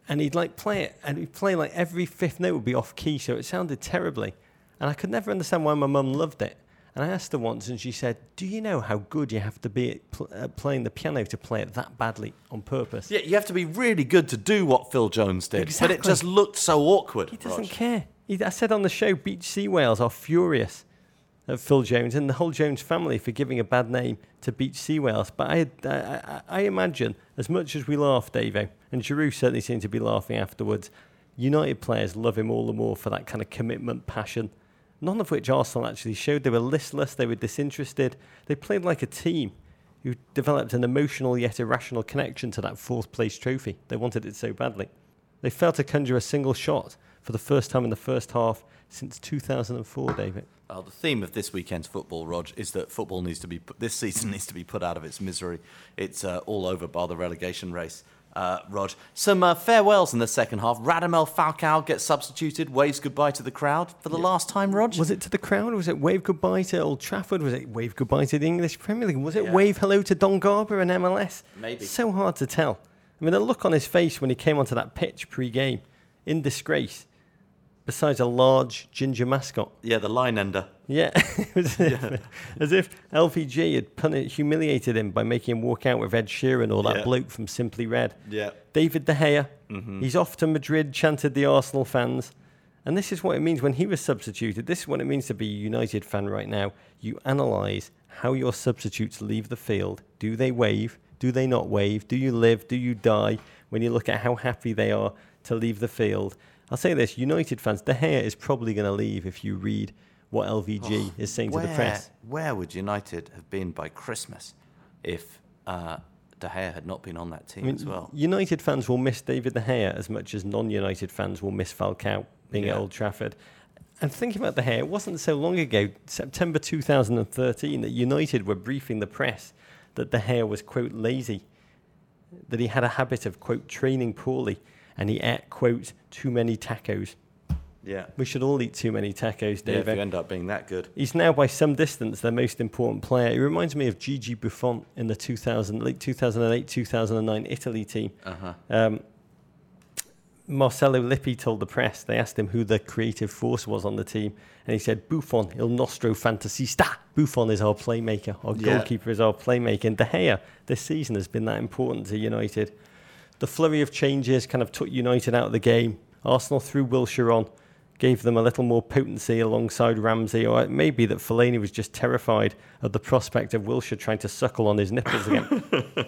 and he'd like play it, and he'd play like every fifth note would be off key, so it sounded terribly. And I could never understand why my mum loved it. And I asked her once, and she said, "Do you know how good you have to be at pl- uh, playing the piano to play it that badly on purpose?" Yeah, you have to be really good to do what Phil Jones did. Exactly. But it just looked so awkward. He doesn't Rog. care. He, I said on the show, Beach Sea Whales are furious at Phil Jones and the whole Jones family for giving a bad name to Beach Sea Whales. But I, I, I, I imagine, as much as we laugh, Davo, and Giroud certainly seemed to be laughing afterwards, United players love him all the more for that kind of commitment, passion, none of which Arsenal actually showed. They were listless, they were disinterested. They played like a team who developed an emotional yet irrational connection to that fourth place trophy. They wanted it so badly. They failed to conjure a single shot for the first time in the first half since two thousand four, David. Well, the theme of this weekend's football, Rog, is that football needs to be put, this season needs to be put out of its misery. It's uh, all over by the relegation race. Uh, Rog, some uh, farewells in the second half. Radamel Falcao gets substituted, waves goodbye to the crowd for the yeah. last time, Rog. Was it to the crowd? Was it wave goodbye to Old Trafford? Was it wave goodbye to the English Premier League? Was it yeah. wave hello to Don Garber and M L S? Maybe. So hard to tell. I mean, the look on his face when he came onto that pitch pre-game, in disgrace, besides a large ginger mascot. Yeah, the line ender. Yeah, it was as, yeah. If, as if L V G had pun- humiliated him by making him walk out with Ed Sheeran or that yeah. bloke from Simply Red. Yeah. David De Gea, mm-hmm. he's off to Madrid, chanted the Arsenal fans. And this is what it means when he was substituted. This is what it means to be a United fan right now. You analyse how your substitutes leave the field. Do they wave? Do they not wave? Do you live? Do you die? When you look at how happy they are to leave the field. I'll say this, United fans, De Gea is probably going to leave if you read what L V G oh, is saying where, to the press. Where would United have been by Christmas if uh, De Gea had not been on that team I mean, as well? United fans will miss David De Gea as much as non-United fans will miss Falcao being yeah. at Old Trafford. And thinking about De Gea, it wasn't so long ago, September two thousand thirteen, that United were briefing the press that De Gea was, quote, lazy, that he had a habit of, quote, training poorly, and he ate, quote, too many tacos. Yeah. We should all eat too many tacos, David. Yeah, if you end up being that good. He's now, by some distance, their most important player. He reminds me of Gigi Buffon in the two thousand, late two thousand eight, two thousand nine Italy team. Uh-huh. Um, Marcello Lippi told the press, they asked him who the creative force was on the team, and he said, Buffon, il nostro fantasista. Buffon is our playmaker. Our yeah. goalkeeper is our playmaker. And De Gea, this season, has been that important to United. The flurry of changes kind of took United out of the game. Arsenal threw Wilshere on, gave them a little more potency alongside Ramsey, or it may be that Fellaini was just terrified of the prospect of Wilshere trying to suckle on his nipples again.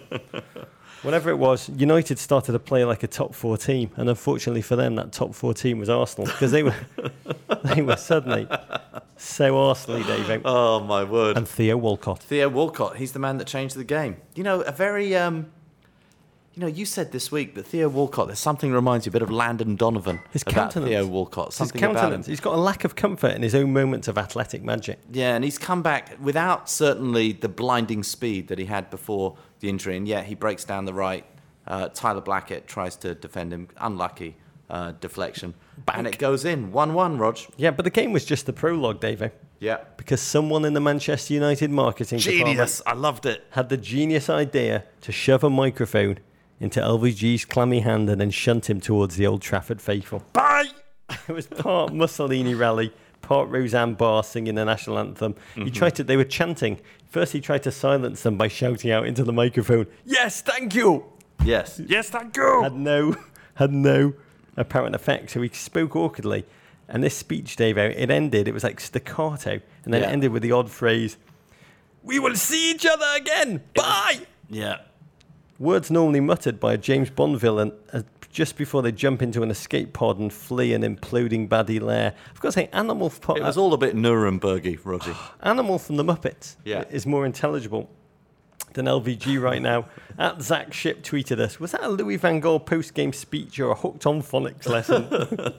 Whatever it was, United started to play like a top four team, and unfortunately for them, that top four team was Arsenal, because they were they were suddenly so Arsenal-y, Dave. Oh, my word. And Theo Walcott. Theo Walcott, he's the man that changed the game. You know, a very... Um, You know, you said this week that Theo Walcott, there's something reminds you a bit of Landon Donovan his about countenance. Theo Walcott. Something his countenance. about him. He's got a lack of comfort in his own moments of athletic magic. Yeah, and he's come back without certainly the blinding speed that he had before the injury. And yet he breaks down the right. Uh, Tyler Blackett tries to defend him. Unlucky uh, deflection. Bank. And it goes in. one one, Rog. Yeah, but the game was just the prologue, Davo. Yeah. Because someone in the Manchester United marketing Genius. department I loved it. had the genius idea to shove a microphone into L V G's clammy hand and then shunt him towards the Old Trafford faithful. Bye! It was part Mussolini rally, part Roseanne Barr singing the national anthem. Mm-hmm. He tried to, they were chanting. First he tried to silence them by shouting out into the microphone, "Yes, thank you!" Yes. Yes, thank you! Had no, had no apparent effect. So he spoke awkwardly. And this speech, Dave, it ended, it was like staccato. And then yeah. it ended with the odd phrase, "We will see each other again! Bye!" Yeah. Words normally muttered by a James Bond villain uh, just before they jump into an escape pod and flee an imploding baddie lair. I've got to say, Animal... Po- it was all a bit Nurembergy, Roger. Animal from the Muppets yeah. is more intelligible than L V G right now. At Zach Ship tweeted us, was that a Louis van Gaal post-game speech or a hooked on phonics lesson?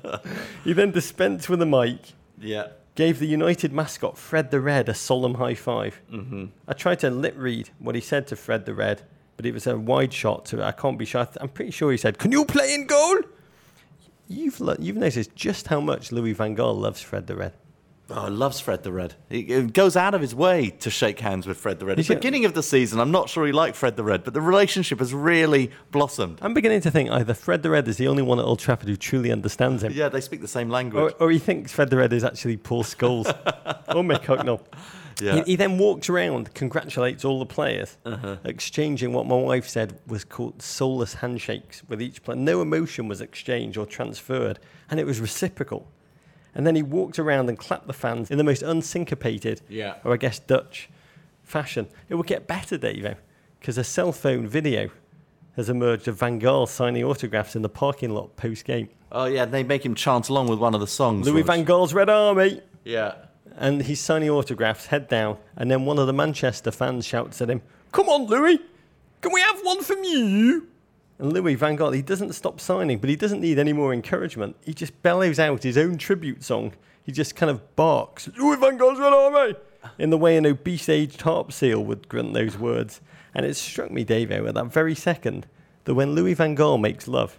He then dispensed with a mic. Yeah. Gave the United mascot, Fred the Red, a solemn high five. Mm-hmm. I tried to lip read what he said to Fred the Red, but it was a wide shot, so I can't be sure. I'm pretty sure he said, "Can you play in goal?" You've lo- you've noticed just how much Louis van Gaal loves Fred the Red. Oh, loves Fred the Red. He, he goes out of his way to shake hands with Fred the Red. At the beginning of the season, I'm not sure he liked Fred the Red, but the relationship has really blossomed. I'm beginning to think either Fred the Red is the only one at Old Trafford who truly understands him. Yeah, they speak the same language. Or, or he thinks Fred the Red is actually Paul Scholes or Mick Hucknall. Yeah. He, he then walks around, congratulates all the players, uh-huh. exchanging what my wife said was called soulless handshakes with each player. No emotion was exchanged or transferred, and it was reciprocal. And then he walked around and clapped the fans in the most unsyncopated, yeah. or I guess Dutch, fashion. It will get better, Davo, because a cell phone video has emerged of Van Gaal signing autographs in the parking lot post-game. Oh, yeah, they make him chant along with one of the songs. Louis Rog. Van Gaal's Red Army. Yeah. And he's signing autographs, head down, and then one of the Manchester fans shouts at him, "Come on, Louis, can we have one from you?" And Louis Van Gaal, he doesn't stop signing, but he doesn't need any more encouragement. He just bellows out his own tribute song. He just kind of barks, "Louis Van Gaal's Red Army," in the way an obese aged harp seal would grunt those words. And it struck me, Davo, at that very second, that when Louis Van Gaal makes love,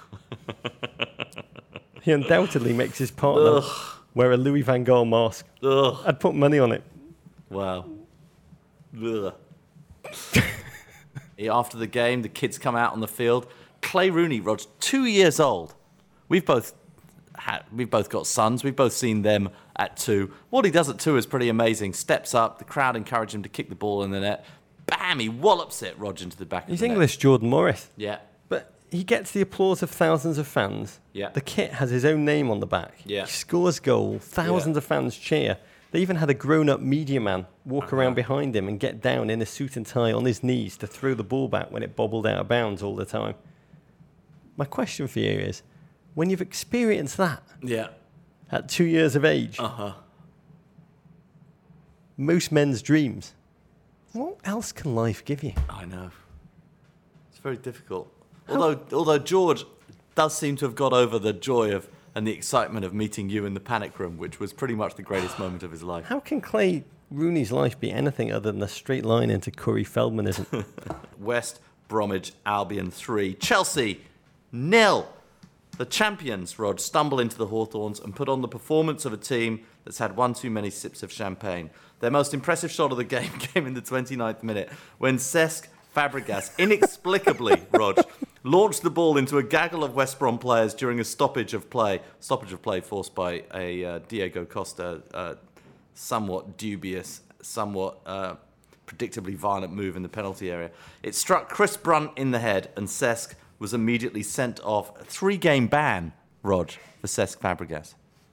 he undoubtedly makes his partner Ugh. wear a Louis Van Gaal mask. Ugh. I'd put money on it. Wow. Ugh. After the game, the kids come out on the field. Clay Rooney, Rog, two years old. We've both had, we've both got sons. We've both seen them at two. What he does at two is pretty amazing. Steps up. The crowd encourage him to kick the ball in the net. Bam! He wallops it, Rog, into the back of He's the net. English Jordan Morris. Yeah. But he gets the applause of thousands of fans. Yeah. The kit has his own name on the back. Yeah. He scores goal. Thousands Yeah. of fans cheer. They even had a grown-up media man walk Uh-huh. around behind him and get down in a suit and tie on his knees to throw the ball back when it bobbled out of bounds all the time. My question for you is, when you've experienced that Yeah. at two years of age, Uh-huh. most men's dreams, what else can life give you? I know. It's very difficult. Although, although George does seem to have got over the joy of and the excitement of meeting you in the panic room, which was pretty much the greatest moment of his life. How can Clay Rooney's life be anything other than a straight line into Corey Feldmanism? West Bromwich Albion three, Chelsea nil. The champions, Rod, stumble into the Hawthorns and put on the performance of a team that's had one too many sips of champagne. Their most impressive shot of the game came in the twenty-ninth minute when Cesc Fabregas inexplicably, Rog, launched the ball into a gaggle of West Brom players during a stoppage of play. Stoppage of play forced by a uh, Diego Costa, uh, somewhat dubious, somewhat uh, predictably violent move in the penalty area. It struck Chris Brunt in the head, and Cesc was immediately sent off. A three-game ban, Rog, for Cesc Fabregas.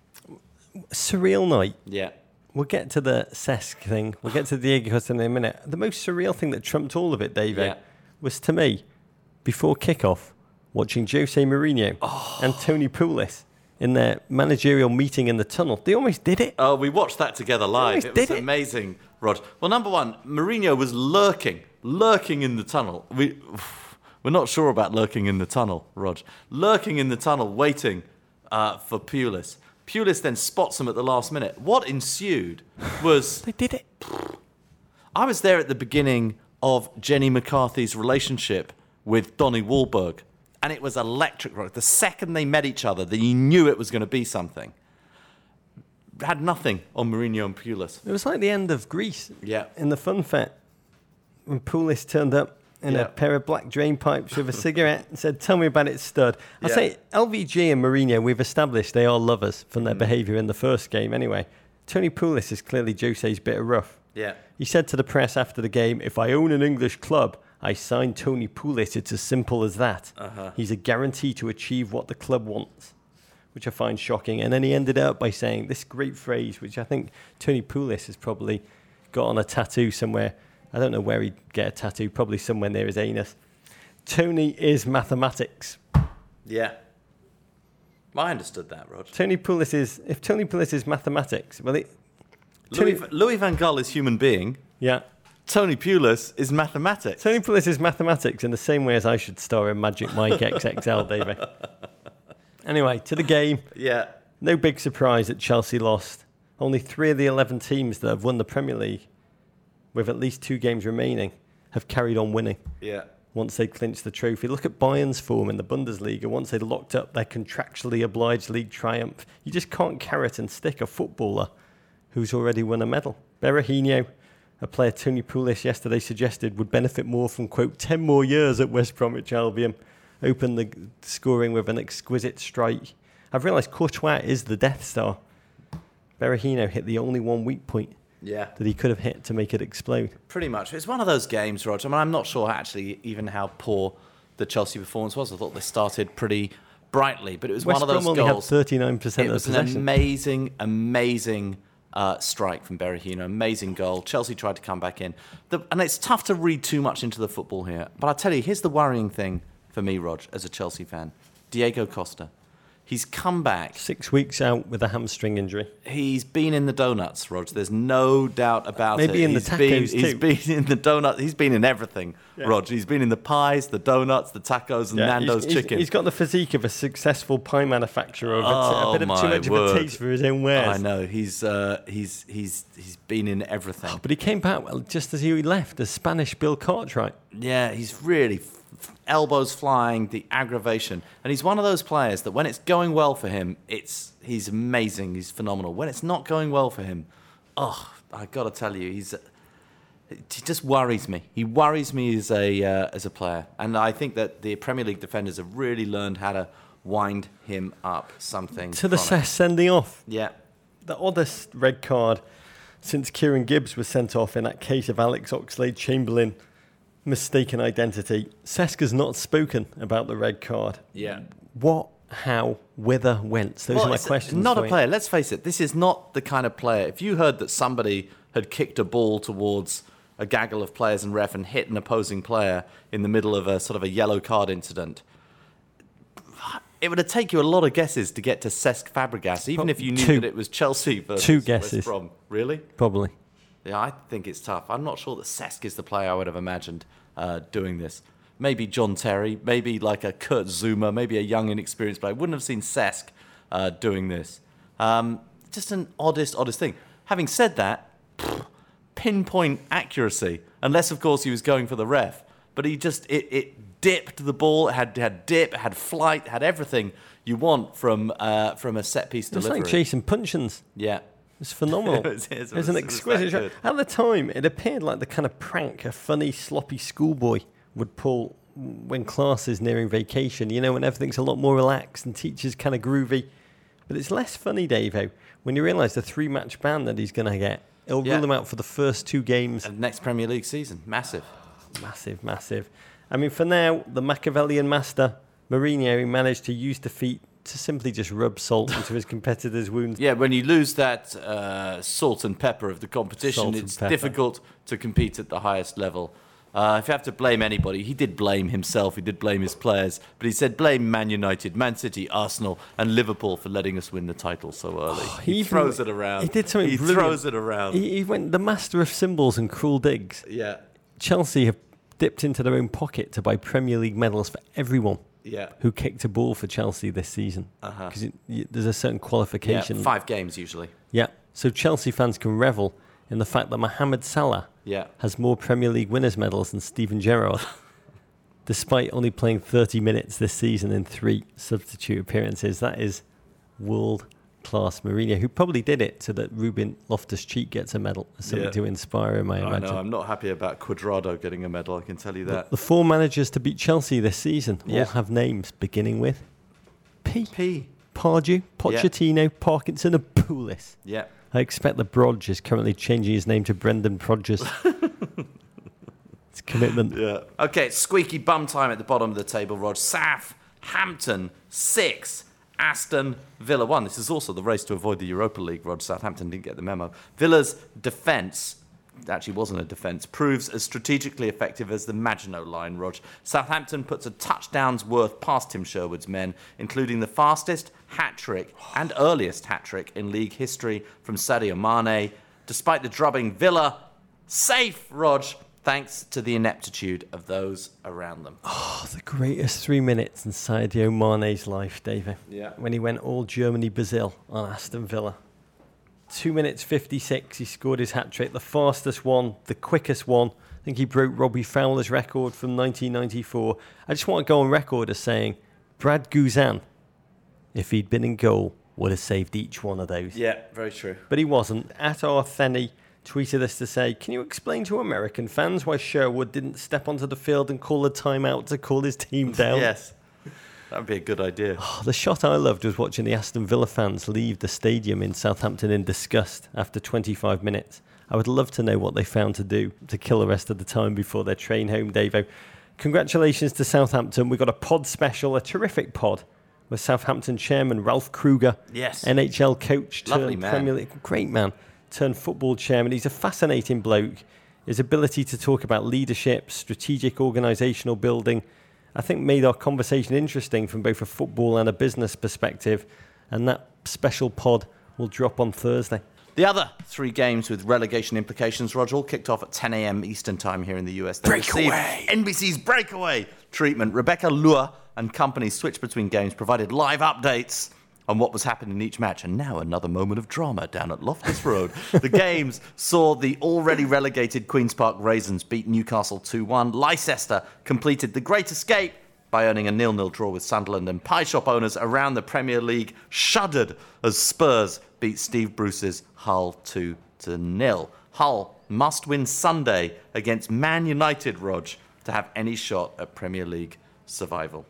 Surreal night. Yeah. We'll get to the Cesc thing. We'll get to Diego Costa in a minute. The most surreal thing that trumped all of it, David, Yeah. was to me, before kickoff, watching Jose Mourinho Oh. and Tony Pulis in their managerial meeting in the tunnel. They almost did it. Oh, we watched that together live. almost It was did it. amazing, Rog. Well, number one, Mourinho was lurking, lurking in the tunnel. We, we're not sure about lurking in the tunnel, Rog. Lurking in the tunnel, waiting uh, for Pulis. Pulis then spots him at the last minute. What ensued was... They did it. I was there at the beginning of Jenny McCarthy's relationship with Donnie Wahlberg, and it was electric. Rog. The second they met each other, that you knew it was going to be something. Had nothing on Mourinho and Pulis. It was like the end of Greece. Yeah. In the fun fair, when Pulis turned up in Yeah. a pair of black drain pipes with a cigarette and said, "Tell me about it, stud." I'll Yeah. say L V G and Mourinho, we've established they are lovers from Mm. their behaviour in the first game anyway. Tony Pulis is clearly Jose's bit of rough. Yeah. He said to the press after the game, "If I own an English club, I sign Tony Pulis. It's as simple as that. Uh-huh. He's a guarantee to achieve what the club wants," which I find shocking. And then he ended up by saying this great phrase, which I think Tony Pulis has probably got on a tattoo somewhere. I don't know where he'd get a tattoo, probably somewhere near his anus. Tony is mathematics. Yeah. I understood that, Rog. Tony Pulis is, if Tony Pulis is mathematics, well, it, Louis, Tony, Louis Van Gaal is human being. yeah. Tony Pulis is mathematics. Tony Pulis is mathematics in the same way as I should star in Magic Mike X X L, David. Anyway, to the game. Yeah. No big surprise that Chelsea lost. Only three of the eleven teams that have won the Premier League, with at least two games remaining, have carried on winning Yeah. once they clinched the trophy. Look at Bayern's form in the Bundesliga once they locked up their contractually obliged league triumph. You just can't carrot and stick a footballer who's already won a medal. Berahino, a player Tony Pulis yesterday suggested would benefit more from, quote, ten more years at West Bromwich Albion, opened the scoring with an exquisite strike. I've realised Courtois is the Death Star. Berahino hit the only one weak point Yeah. that he could have hit to make it explode. Pretty much. It's one of those games, Roger. I mean, I'm not sure actually even how poor the Chelsea performance was. I thought they started pretty brightly, but it was West one of those Brom only goals. had thirty-nine percent It of was the an possession. amazing, amazing uh, strike from Berahino. Amazing goal. Chelsea tried to come back in. The, and it's tough to read too much into the football here. But I tell you, here's the worrying thing for me, Rog, as a Chelsea fan. Diego Costa. He's come back. Six weeks out with a hamstring injury. He's been in the donuts, Rog. There's no doubt about it. Maybe in the He's been, tacos He's too. been in the donuts. He's been in everything, Yeah. Rog. He's been in the pies, the donuts, the tacos, and Yeah, Nando's he's, chicken. He's, he's got the physique of a successful pie manufacturer. Of Oh, a, a bit of my too much word. of a taste for his own wares. I know. He's uh, he's he's he's been in everything. But he came back well, just as he left, as Spanish Bill Cartwright. Yeah, he's really f- f- elbows flying, the aggravation, and he's one of those players that when it's going well for him, it's he's amazing, he's phenomenal. When it's not going well for him, oh, I got to tell you, he's he just worries me. He worries me as a uh, as a player, and I think that the Premier League defenders have really learned how to wind him up. Something To the chronic. Cess sending off. Yeah. The oddest red card since Kieran Gibbs was sent off in that case of Alex Oxlade-Chamberlain mistaken identity. Seska's not spoken about the red card. Yeah. What, how, whither, whence? Those Well, are my it's questions. Not for a you. player. Let's face it. This is not the kind of player. If you heard that somebody had kicked a ball towards a gaggle of players and ref and hit an opposing player in the middle of a sort of a yellow card incident, it would have taken you a lot of guesses to get to Cesc Fabregas, even Prob- if you knew two. that it was Chelsea versus Two West guesses. Brom. Really? Probably. Yeah, I think it's tough. I'm not sure that Cesc is the player I would have imagined uh, doing this. Maybe John Terry, maybe like a Kurt Zuma, maybe a young, inexperienced player. I wouldn't have seen Cesc uh, doing this. Um, just an oddest, oddest thing. Having said that, pfft, pinpoint accuracy, unless, of course, he was going for the ref. But he just, it, it dipped the ball, it had, had dip, it had flight, had everything you want from uh, from a set-piece It's delivery. like Jason Puncheons. Yeah. It's phenomenal. It was- it was- It was an it was exquisite that shot. good. At the time, it appeared like the kind of prank a funny, sloppy schoolboy would pull when class is nearing vacation, you know, when everything's a lot more relaxed and teachers kind of groovy. But it's less funny, Davo, when you realise the three-match ban that he's going to get. It'll Yeah. rule him out for the first two games. And next Premier League season. Massive. Massive, massive. I mean, for now, the Machiavellian master, Mourinho, he managed to use defeat to simply just rub salt into his competitors' wounds. Yeah, when you lose that uh, salt and pepper of the competition, Salt and it's pepper. difficult to compete at the highest level. Uh, if you have to blame anybody, he did blame himself, he did blame his players, but he said blame Man United, Man City, Arsenal, and Liverpool for letting us win the title so early. he even- throws it around. He did something He brilliant. throws it around. He, he went the master of symbols and cruel digs. yeah, Chelsea have dipped into their own pocket to buy Premier League medals for everyone yeah, who kicked a ball for Chelsea this season. Uh-huh. Because there's a certain yeah. qualification. Five games usually. Yeah. So Chelsea fans can revel in the fact that Mohamed Salah Yeah. has more Premier League winners' medals than Steven Gerrard, despite only playing thirty minutes this season in three substitute appearances. That is world-class Mourinho, who probably did it so that Ruben Loftus-Cheek gets a medal, something Yeah. to inspire him, I I imagine. know, I'm not happy about Cuadrado getting a medal, I can tell you that. The four managers to beat Chelsea this season Yeah. all have names beginning with P. P. Pardew, Pochettino, Parkinson, and Pulis. Yeah. I expect the Brodge is currently changing his name to Brendan Prodgers. It's commitment. Yeah. Okay, it's squeaky bum time at the bottom of the table, Rog. Southampton, six. Aston Villa, one. This is also the race to avoid the Europa League, Rog. Southampton didn't get the memo. Villa's defence, actually wasn't a defence, proves as strategically effective as the Maginot Line, Rog. Southampton puts a touchdown's worth past Tim Sherwood's men, including the fastest hat-trick and earliest hat-trick in league history from Sadio Mane. Despite the drubbing, Villa safe, Rog, thanks to the ineptitude of those around them. Oh, the greatest three minutes in Sadio Mane's life, David. Yeah. When he went all Germany-Brazil on Aston Villa. Two minutes fifty-six, he scored his hat-trick. The fastest one, the quickest one. I think he broke Robbie Fowler's record from nineteen ninety-four. I just want to go on record as saying, Brad Guzan, if he'd been in goal, would have saved each one of those. Yeah, very true. But he wasn't. At Artheni tweeted us to say, can you explain to American fans why Sherwood didn't step onto the field and call a timeout to cool his team down? Yes. That would be a good idea. Oh, the shot I loved was watching the Aston Villa fans leave the stadium in Southampton in disgust after twenty-five minutes. I would love to know what they found to do to kill the rest of the time before their train home, Davo. Congratulations to Southampton. We've got a pod special, a terrific pod, with Southampton chairman Ralph Kruger. Yes. N H L coach Lovely turned man. Premier League. Great man. Turned football chairman. He's a fascinating bloke. His ability to talk about leadership, strategic organisational building, I think made our conversation interesting from both a football and a business perspective. And that special pod will drop on Thursday. The other three games with relegation implications, Roger, all kicked off at ten a.m. Eastern Time here in the U S. They Breakaway! N B C's breakaway treatment. Rebecca Lua and company switched between games, provided live updates on what was happening in each match. And now another moment of drama down at Loftus Road. The games saw the already relegated Queen's Park Raisins beat Newcastle two one. Leicester completed the great escape by earning a nil-nil draw with Sunderland, and pie shop owners around the Premier League shuddered as Spurs beat Steve Bruce's Hull two to nil. Hull must win Sunday against Man United, Rog, to have any shot at Premier League survival.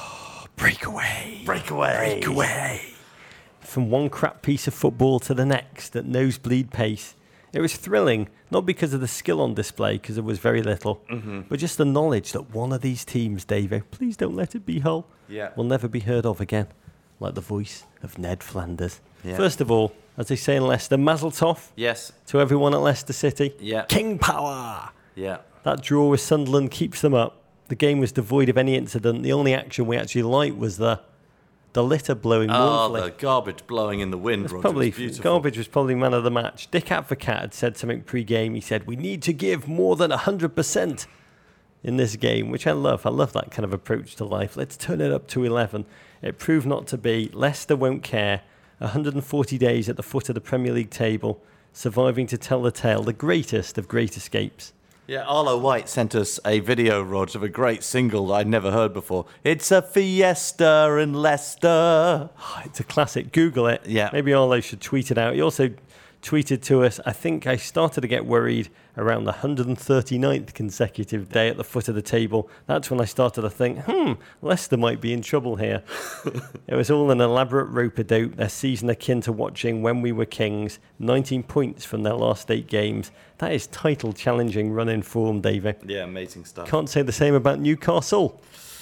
Breakaway! Breakaway! Breakaway! From one crap piece of football to the next at nosebleed pace. It was thrilling, not because of the skill on display, because there was very little, mm-hmm. but just the knowledge that one of these teams, Davo, please don't let it be Hull, yeah. will never be heard of again, like the voice of Ned Flanders. Yeah. First of all, as they say in Leicester, Mazel Tov Yes. to everyone at Leicester City. Yeah. King Power! Yeah. That draw with Sunderland keeps them up. The game was devoid of any incident. The only action we actually liked was the the litter blowing Oh, mournfully. the garbage blowing in the wind, It's Roger. probably, It's beautiful. garbage was probably man of the match. Dick Advocat had said something pre-game. He said, we need to give more than one hundred percent in this game, which I love. I love that kind of approach to life. Let's turn it up to eleven. It proved not to be. Leicester won't care. one hundred forty days at the foot of the Premier League table, surviving to tell the tale, the greatest of great escapes. Yeah, Arlo White sent us a video, Rog, of a great single that I'd never heard before. It's a fiesta in Leicester. Oh, it's a classic. Google it. Yeah. Maybe Arlo should tweet it out. He also tweeted to us, I think I started to get worried around the one hundred thirty-ninth consecutive day at the foot of the table. That's when I started to think, hmm, Leicester might be in trouble here. It was all an elaborate rope-a-dope, their season akin to watching When We Were Kings, nineteen points from their last eight games. That is title-challenging run-in form, David. Yeah, amazing stuff. Can't say the same about Newcastle.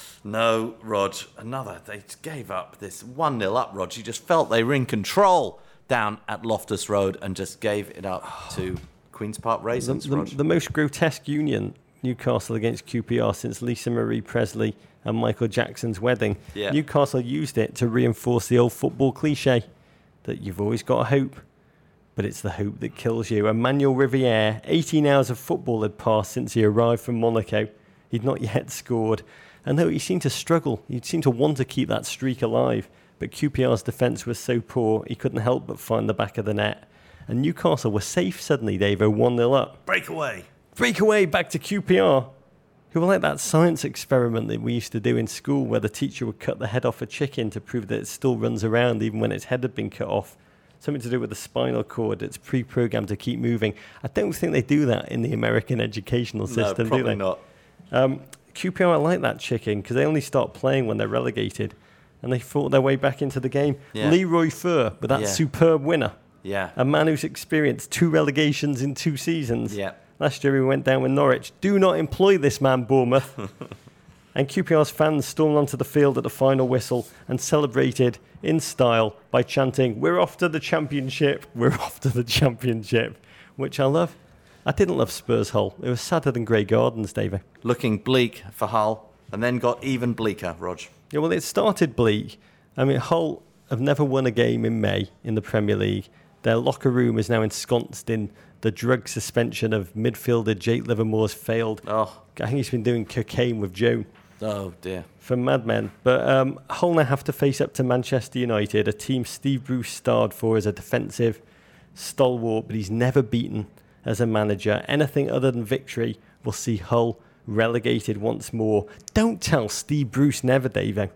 No, Rog, another. They gave up this one nil up, Rog. You just felt they were in control down at Loftus Road and just gave it up to Queen's Park Raisins, The, Rog. the, the most grotesque union, Newcastle against Q P R, since Lisa Marie Presley and Michael Jackson's wedding. Yeah. Newcastle used it to reinforce the old football cliche that you've always got a hope, but it's the hope that kills you. Emmanuel Riviere, eighteen hours of football had passed since he arrived from Monaco. He'd not yet scored. And though he seemed to struggle, he seemed to want to keep that streak alive, but Q P R's defence was so poor, he couldn't help but find the back of the net. And Newcastle were safe suddenly, Davo, one nil up. Breakaway. Breakaway back to Q P R, who were like that science experiment that we used to do in school where the teacher would cut the head off a chicken to prove that it still runs around even when its head had been cut off. Something to do with the spinal cord. It's pre-programmed to keep moving. I don't think they do that in the American educational system, no, do probably they? not. Um, Q P R are like that chicken because they only start playing when they're relegated, and they fought their way back into the game. Yeah. Leroy Fur, but that Yeah. superb winner. Yeah. A man who's experienced two relegations in two seasons. Yeah. Last year he went down with Norwich. Do not employ this man, Bournemouth. And Q P R's fans stormed onto the field at the final whistle and celebrated in style by chanting, "We're off to the championship, we're off to the championship," which I love. I didn't love Spurs Hull. It was sadder than Grey Gardens, David. Looking bleak for Hull, and then got even bleaker, Rog. Yeah, well, it started bleak. I mean, Hull have never won a game in May in the Premier League. Their locker room is now ensconced in the drug suspension of midfielder Jake Livermore's failed. Oh. I think he's been doing cocaine with Joan. Oh, dear. For Mad Men. But um, Hull now have to face up to Manchester United, a team Steve Bruce starred for as a defensive stalwart, but he's never beaten as a manager. Anything other than victory will see Hull relegated once more. Don't tell Steve Bruce never, Davo.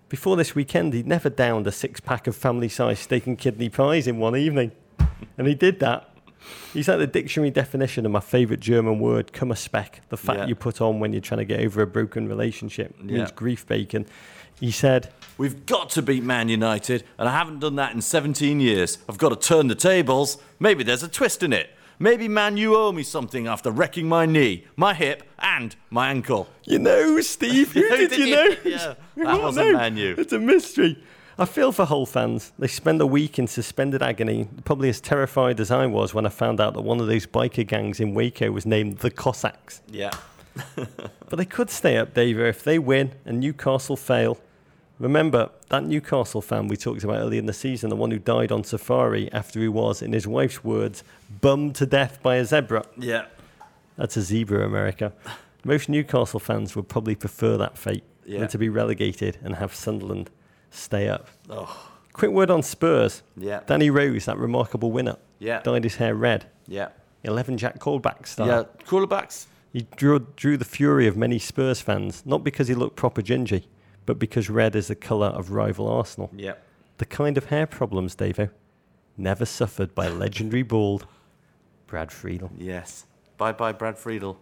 Before this weekend, he'd never downed a six-pack of family-sized steak and kidney pies in one evening. And he did that. He's like the dictionary definition of my favourite German word, Kummerspeck, the fat Yeah. you put on when you're trying to get over a broken relationship. It Yeah. means grief bacon. He said, We've got to beat Man United, and I haven't done that in seventeen years. I've got to turn the tables. Maybe there's a twist in it. Maybe, Man, you owe me something after wrecking my knee, my hip, and my ankle. you know, Steve, who did you know? Yeah, We that won't wasn't know. Man U. It's a mystery. I feel for Hull fans. They spend a week in suspended agony, probably as terrified as I was when I found out that one of those biker gangs in Waco was named the Cossacks. Yeah. But they could stay up, Dave, if they win and Newcastle fail. Remember, that Newcastle fan we talked about earlier in the season, the one who died on safari after he was, in his wife's words, bummed to death by a zebra. Yeah. That's a zebra, America. Most Newcastle fans would probably prefer that fate Yeah. than to be relegated and have Sunderland stay up. Oh. Quick word on Spurs. Yeah. Danny Rose, that remarkable winner, Yeah. dyed his hair red. Yeah. eleven Jack Colback style. Yeah. Quarterbacks. He drew, drew the fury of many Spurs fans, not because he looked proper gingy, but because red is the colour of rival Arsenal. Yeah. The kind of hair problems, Davo, never suffered by legendary bald Brad Friedel. Yes. Bye bye, Brad Friedel.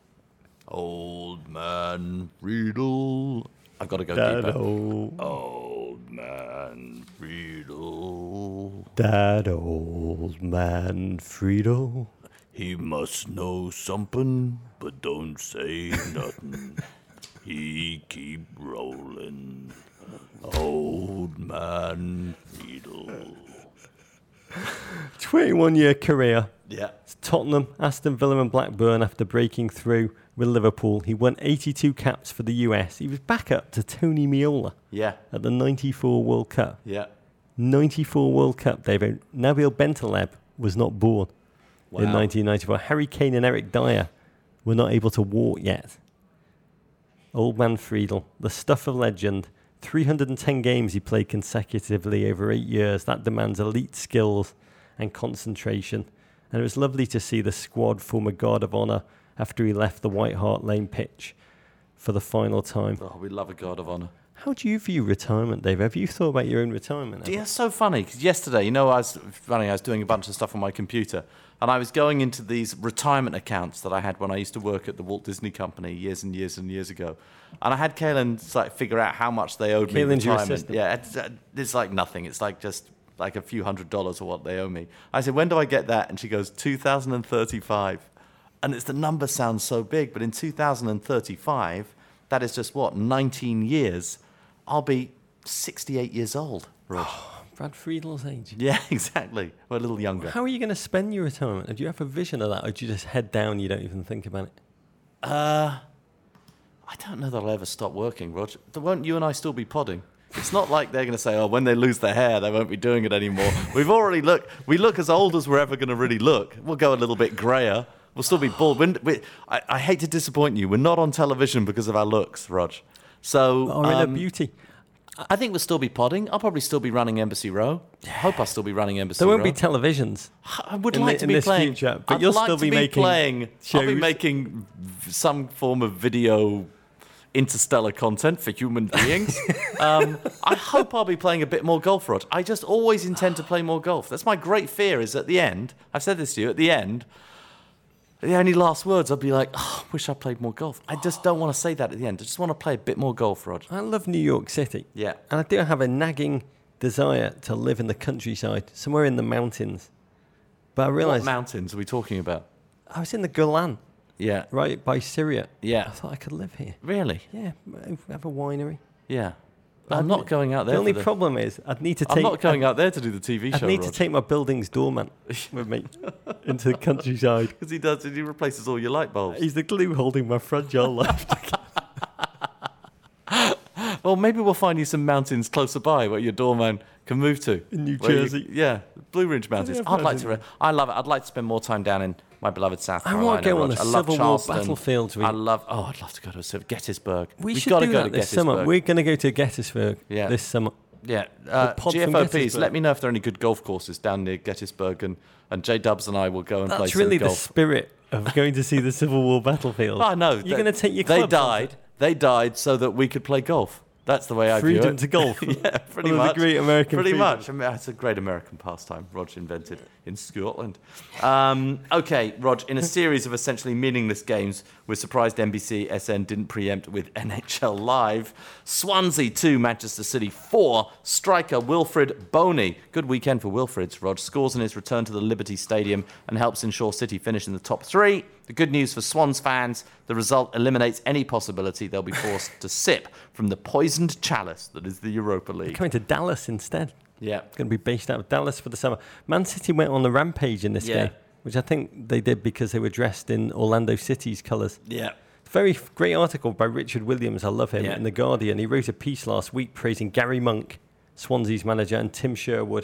Old man Friedel. I've got to go deeper. Dado, Old man Friedel. that old man Friedel. He must know something, but don't say nothing. He keep rolling. Old man Friedel. twenty-one year career. Yeah. Tottenham, Aston Villa and Blackburn after breaking through with Liverpool. He won eighty-two caps for the U S. He was back up to Tony Meola Yeah. at the ninety-four World Cup. Yeah. ninety-four World Cup, David. Nabil Bentaleb was not born in Wow. nineteen ninety-four. Harry Kane and Eric Dyer were not able to walk yet. Old man Friedel, the stuff of legend. three hundred ten games he played consecutively over eight years. That demands elite skills and concentration. And it was lovely to see the squad form a guard of honour after he left the White Hart Lane pitch for the final time. Oh, we love a guard of honour. How do you view retirement, Dave? Have you thought about your own retirement? ever? Yeah, it's so funny because yesterday, you know, I was funny. I was doing a bunch of stuff on my computer, and I was going into these retirement accounts that I had when I used to work at the Walt Disney Company years and years and years ago. And I had Kaylin like figure out how much they owed me Kaylin's your retirement. assistant. Yeah, it's, uh, it's like nothing. It's like just like a few hundred dollars or what they owe me. I said, when do I get that? And she goes, two thousand thirty-five. And it's the number sounds so big, but in two thousand thirty-five, that is just what nineteen years. I'll be sixty-eight years old, Rog. Brad Friedel's age. Yeah, exactly. We're a little younger. How are you going to spend your retirement? Do you have a vision of that, or do you just head down, you don't even think about it? Uh, I don't know that I'll ever stop working, Rog. Won't you and I still be podding? It's not like they're going to say, oh, when they lose their hair, they won't be doing it anymore. We've already looked. We look as old as we're ever going to really look. We'll go a little bit grayer. We'll still be bald. When, we, I, I hate to disappoint you. We're not on television because of our looks, Rog. So Or in um, a beauty? I think we'll still be podding. I'll probably still be running Embassy Row. I hope I'll still be running Embassy There Row. won't be televisions. I would in like the- to in be this playing, future, but I'd you'll like still to be be making playing. I'll be shows. making v- some form of video interstellar content for human beings. um, I hope I'll be playing a bit more golf, Rod. I just always intend to play more golf. That's my great fear. Is at the end. I've said this to you. At the end, the only last words, I'll be like, oh, I wish I played more golf. I just don't want to say that at the end. I just want to play a bit more golf, Rod. I love New York City. Yeah. And I do have a nagging desire to live in the countryside, somewhere in the mountains. But I What realised mountains are we talking about? I was in the Golan, Yeah. right by Syria. I Yeah. thought I could live here. Really? Yeah, have a winery. Yeah. I'm not going out there. The only for the, problem is I'd need to take. I'm not going I'd, out there to do the T V I'd show, need to Rod. take my building's doorman with me into the countryside. Because he does, he replaces all your light bulbs. He's the glue holding my fragile life. Well, maybe we'll find you some mountains closer by where your doorman can move to. In New Where you- Jersey. yeah, Blue Ridge Mountains. have I'd like mountains. to. Re- I love it. I'd like to spend more time down in my beloved South I Carolina. want to go on Rog. the I love Civil War Charleston. battlefields. I love. Oh, I'd love to go to Civ- Gettysburg. We We've should got to do go that to this Gettysburg. summer. We're going to go to Gettysburg Yeah. this summer. Yeah, uh, pod G from F O Ps. Gettysburg. Let me know if there are any good golf courses down near Gettysburg, and and J Dubs and I will go and play That's some really the golf. spirit of going to see the Civil War battlefield. I know. You're going to take your They clubs, aren't died. They died so that we could play golf. That's the way I freedom view it. to golf. Yeah, pretty One of much. the great American Pretty freedoms. much. I mean, it's a great American pastime Roger invented in Scotland. Um, okay, Rog, in a series of essentially meaningless games, we're surprised N B C S N didn't preempt with N H L Live. Swansea two, Manchester City four. Striker Wilfred Boney. Good weekend for Wilfred's. Rog scores in his return to the Liberty Stadium and helps ensure City finish in the top three. The good news for Swans fans, the result eliminates any possibility they'll be forced to sip from the poisoned chalice that is the Europa League. Coming to Dallas instead. Yeah. It's going to be based out of Dallas for the summer. Man City went on the rampage in this Yeah. game, which I think they did because they were dressed in Orlando City's colours. Yeah. Very f- great article by Richard Williams, I love him, Yeah. in The Guardian. He wrote a piece last week praising Gary Monk, Swansea's manager, and Tim Sherwood.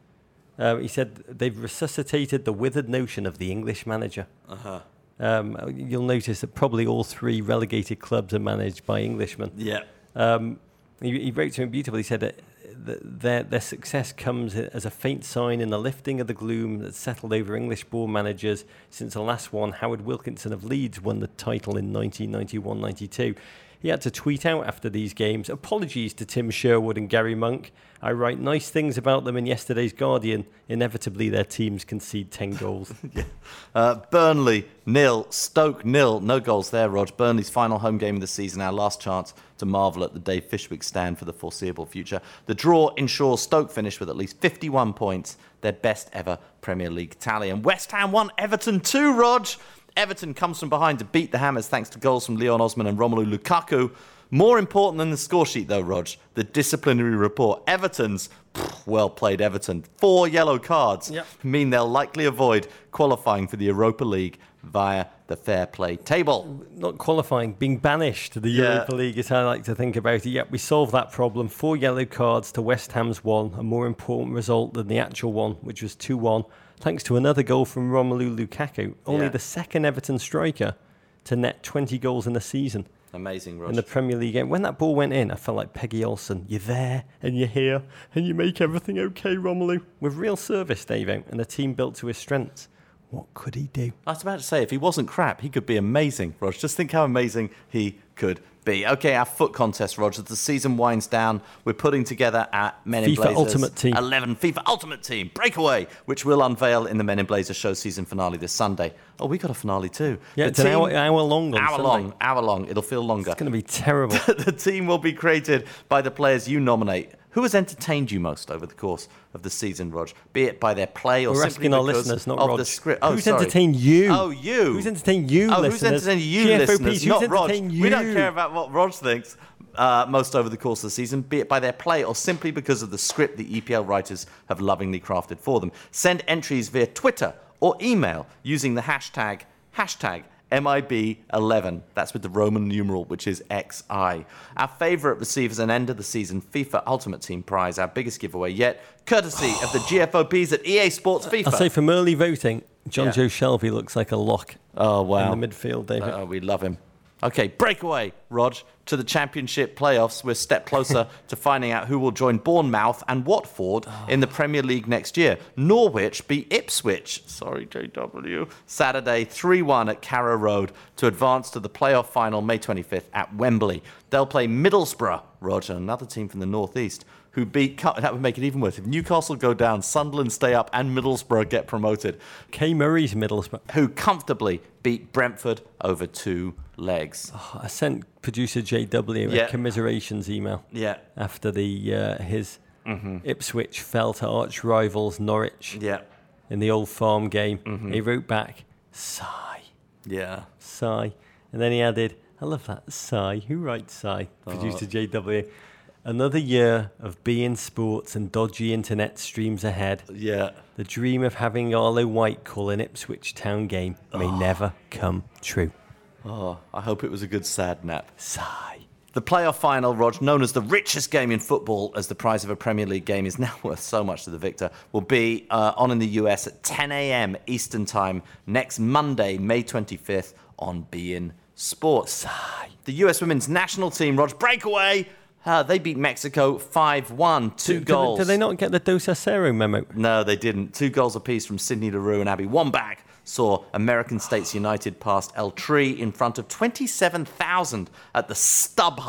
Uh, he said they've resuscitated the withered notion of the English manager. Uh-huh. Um, you'll notice that probably all three relegated clubs are managed by Englishmen. Yeah. Um, he, he wrote to him beautifully. He said that th- their their success comes as a faint sign in the lifting of the gloom that's settled over English-born managers since the last one, Howard Wilkinson of Leeds, won the title in nineteen ninety-one ninety-two. He had to tweet out after these games, apologies to Tim Sherwood and Gary Monk. I write nice things about them in yesterday's Guardian. Inevitably, their teams concede ten goals. Yeah. Uh, Burnley nil, Stoke nil. No goals there, Rog. Burnley's final home game of the season, our last chance to marvel at the Dave Fishwick stand for the foreseeable future. The draw ensures Stoke finish with at least fifty-one points, their best ever Premier League tally. And West Ham won, Everton two, Rog. Everton comes from behind to beat the Hammers thanks to goals from Leon Osman and Romelu Lukaku. More important than the score sheet, though, Rog, the disciplinary report. Everton's, pff, well played Everton, four yellow cards Yep. mean they'll likely avoid qualifying for the Europa League via the fair play table. Not qualifying, being banished to the Yeah. Europa League is how I like to think about it. Yep, we solved that problem. Four yellow cards to West Ham's one, a more important result than the actual one, which was two one, thanks to another goal from Romelu Lukaku, only Yeah. the second Everton striker to net twenty goals in a season Amazing, Rog. in the Premier League game. When that ball went in, I felt like Peggy Olsen. You're there, and you're here, and you make everything okay, Romelu. With real service, Dave, and a team built to his strengths. What could he do? I was about to say, if he wasn't crap, he could be amazing, Rog. Just think how amazing he could be. Okay, our foot contest, Rog. As the season winds down, we're putting together our Men in FIFA Blazers Ultimate Team. eleven FIFA Ultimate Team Breakaway, which we'll unveil in the Men in Blazers show season finale this Sunday. Oh, we got a finale too. Yeah, The it's an hour, hour long on Hour Sunday. long, hour long. It'll feel longer. It's going to be terrible. The team will be created by the players you nominate. Who has entertained you most over the course of the season, Rog? Be it by their play or We're simply asking our because listeners, not of Rog. the script. Oh, Who's sorry. entertained you? Oh, you. Who's entertained you, Oh, listeners? who's entertained you, G F O Ps, listeners, who's not Rog. entertained We don't you? care about what Rog thinks uh, most over the course of the season, be it by their play or simply because of the script the E P L writers have lovingly crafted for them. Send entries via Twitter or email using the hashtag, hashtag M I B eleven. That's with the Roman numeral, which is X I. Our favourite receives an end of the season FIFA Ultimate Team prize, our biggest giveaway yet, courtesy of the G F O Ps at E A Sports FIFA. I'll say from early voting, John Yeah. Joe Shelby looks like a lock Oh, wow. in the midfield, David. Oh, we love him. Okay, breakaway, Rog, to the Championship playoffs. We're a step closer to finding out who will join Bournemouth and Watford in the Premier League next year. Norwich beat Ipswich, sorry, J W, Saturday three one at Carrow Road to advance to the playoff final May twenty-fifth at Wembley. They'll play Middlesbrough, Rog, another team from the northeast, who beat... That would make it even worse. If Newcastle go down, Sunderland stay up, and Middlesbrough get promoted, Kay Murray's Middlesbrough. who comfortably beat Brentford over two legs. I sent producer J W Yeah. a commiserations email Yeah. after the uh, his Ipswich fell to arch rivals Norwich Yeah. in the Old Farm game. He wrote back, sigh, Yeah. sigh. And then he added, I love that, sigh. Who writes sigh? Producer J W. Another year of beIN Sports and dodgy internet streams ahead. Yeah. The dream of having Arlo White call an Ipswich Town game may never come true. Oh, I hope it was a good sad nap. Sigh. The playoff final, Rog, known as the richest game in football, as the prize of a Premier League game is now worth so much to the victor, will be uh, on in the U S at ten a.m. Eastern Time next Monday, May twenty-fifth on beIN Sports. Sigh. The U S women's national team, Rog, breakaway. Uh, they beat Mexico five one, two Did- goals. Did they not get the Dos Acero memo? No, they didn't. Two goals apiece from Sydney Leroux and Abby Wambach saw American States United past El Tri in front of twenty-seven thousand at the StubHub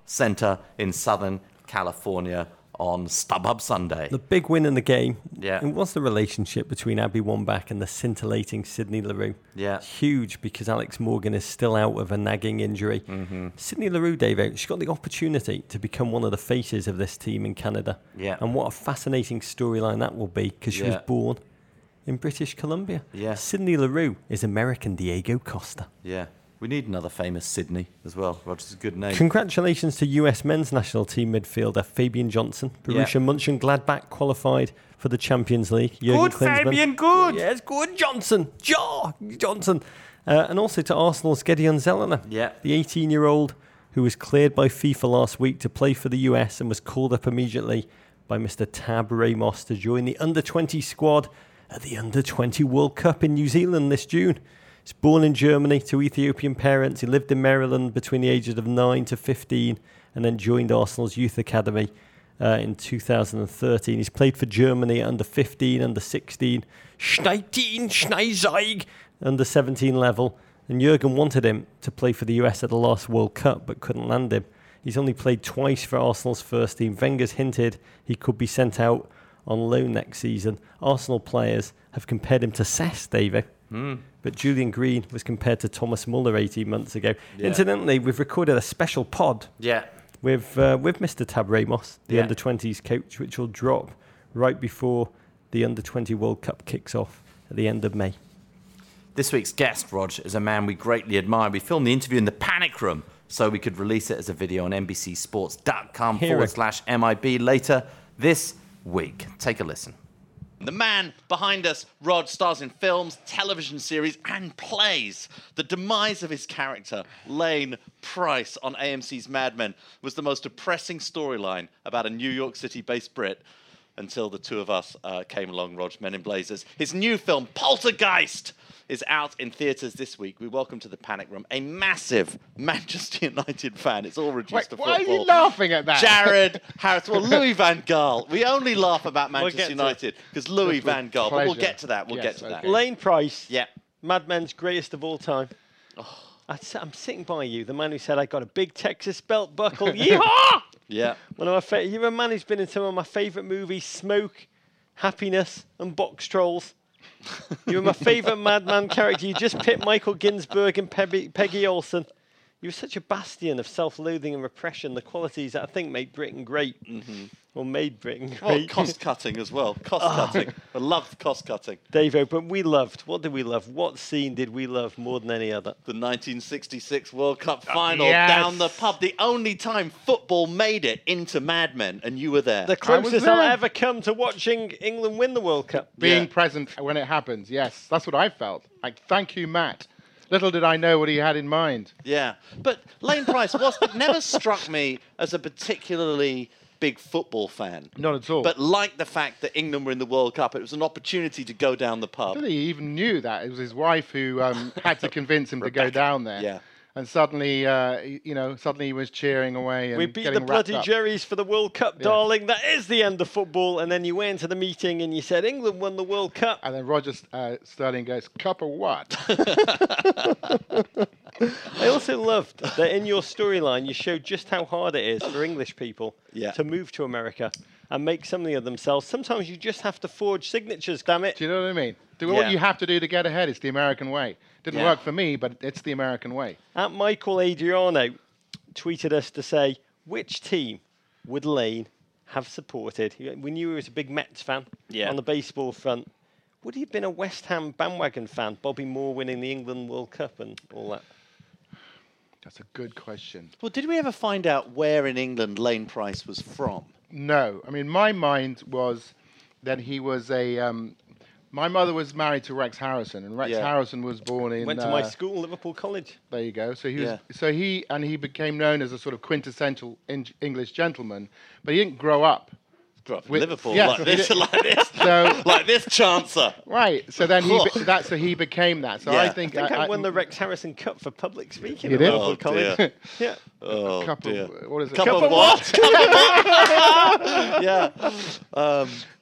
Center in Southern California on StubHub Sunday. The big win in the game. Yeah. And what's the relationship between Abby Wambach and the scintillating Sydney Leroux? Yeah. It's huge because Alex Morgan is still out with a nagging injury. Mm-hmm. Sydney Leroux, Dave, she's got the opportunity to become one of the faces of this team in Canada. Yeah. And what a fascinating storyline that will be because she Yeah. was born in British Columbia. Yeah. Sydney Leroux is American Diego Costa. Yeah. We need another famous Sydney as well. Roger's a good name. Congratulations to U S men's national team midfielder Fabian Johnson. Borussia Yeah. Mönchengladbach qualified for the Champions League. Jürgen Good, Klinsmann. Fabian, good. Yes, good, Johnson. Ja, Johnson. Uh, and also to Arsenal's Gideon Zelener. Yeah. The eighteen-year-old who was cleared by FIFA last week to play for the U S and was called up immediately by Mister Tab Ramos to join the under twenty squad at the under twenty World Cup in New Zealand this June. He's born in Germany to Ethiopian parents. He lived in Maryland between the ages of nine to fifteen and then joined Arsenal's youth academy uh, in two thousand thirteen. He's played for Germany at under fifteen, under sixteen, Schneidin, Schneizig, under seventeen level. And Jurgen wanted him to play for the U S at the last World Cup but couldn't land him. He's only played twice for Arsenal's first team. Wenger's hinted he could be sent out on loan next season. Arsenal players have compared him to Cesc, David. Mm. But Julian Green was compared to Thomas Muller eighteen months ago. Yeah. Incidentally, we've recorded a special pod Yeah. with uh, with Mister Tab Ramos, the Yeah. under twenties coach, which will drop right before the under twenty World Cup kicks off at the end of May. This week's guest, Rog, is a man we greatly admire. We filmed the interview in the Panic Room so we could release it as a video on N B C Sports dot com Hear forward it. slash M I B later this week. Take a listen. The man behind us, Rod, stars in films, television series, and plays. The demise of his character, Lane Price, on A M C's Mad Men, was the most depressing storyline about a New York City-based Brit until the two of us uh, came along, Rog, Men in Blazers. His new film, Poltergeist, is out in theatres this week. We welcome to the Panic Room a massive Manchester United fan. It's all reduced Wait, to why football. are you laughing at that? Jared Harris. Well, Louis Van Gaal. We only laugh about We'll Manchester get to United because Louis With Van Gaal. But we'll pleasure. get to that. We'll Yes, get to that. okay. Lane Price, Yeah. Mad Men's greatest of all time. I'd say- I'm sitting by you, the man who said I got a big Texas belt buckle. Yeehaw! Yeah. One of my fa- you're a man who's been in some of my favourite movies, Smoke, Happiness, and Box Trolls. You were my favourite madman character. You just picked Michael Ginsberg and Peggy, Peggy Olson. You were such a bastion of self-loathing and repression, the qualities that I think made Britain great. Mm-hmm. Or made Britain great. Well, cost cutting as well. Cost cutting. I love cost cutting. Davo, but we loved, what did we love? What scene did we love more than any other? The nineteen sixty-six World Cup final yes. down the pub. The only time football made it into Mad Men, and you were there. The was closest I'll there. ever come to watching England win the World Cup. Being Yeah. present when it happens, yes. That's what I felt. Like, thank you, Matt. Little did I know what he had in mind. Yeah, but Lane Price was never struck me as a particularly big football fan. Not at all. But liked the fact that England were in the World Cup. It was an opportunity to go down the I pub. don't think he even knew that. It was his wife who um, had to convince him to go down there. Yeah. And suddenly, uh, he- you know, suddenly he was cheering away and We beat the getting wrapped bloody up. Jerrys for the World Cup, Yeah. darling. That is the end of football. And then you went to the meeting and you said, England won the World Cup. And then Roger uh, Sterling goes, cup of what? I also loved that in your storyline, you showed just how hard it is for English people Yeah. to move to America and make something of themselves. Sometimes you just have to forge signatures, damn it. Do you know what I mean? Do Yeah. what you have to do to get ahead. It's the American way. Didn't Yeah. work for me, but it's the American way. At Michael Adriano tweeted us to say, which team would Lane have supported? We knew he was a big Mets fan Yeah. on the baseball front. Would he have been a West Ham bandwagon fan? Bobby Moore winning the England World Cup and all that. That's a good question. Well, did we ever find out where in England Lane Price was from? No. I mean, my mind was that he was a... Um, my mother was married to Rex Harrison, and Rex Yeah. Harrison was born in... Went to my uh, school, Liverpool College. There you go. So he was, Yeah. so he and he became known as a sort of quintessential Eng- English gentleman, but he didn't grow up. Grew up in With- Liverpool, yeah, like he this, did- like this, So like this chancer. right. So then he be, that so he became that. So Yeah. I think I think I, I, won the Rex Harrison Cup for public speaking You at did? Liverpool Oh, College. dear. Yeah. Oh, cup dear. of what is it? Cup, of, what? Cup of what? Yeah. Um,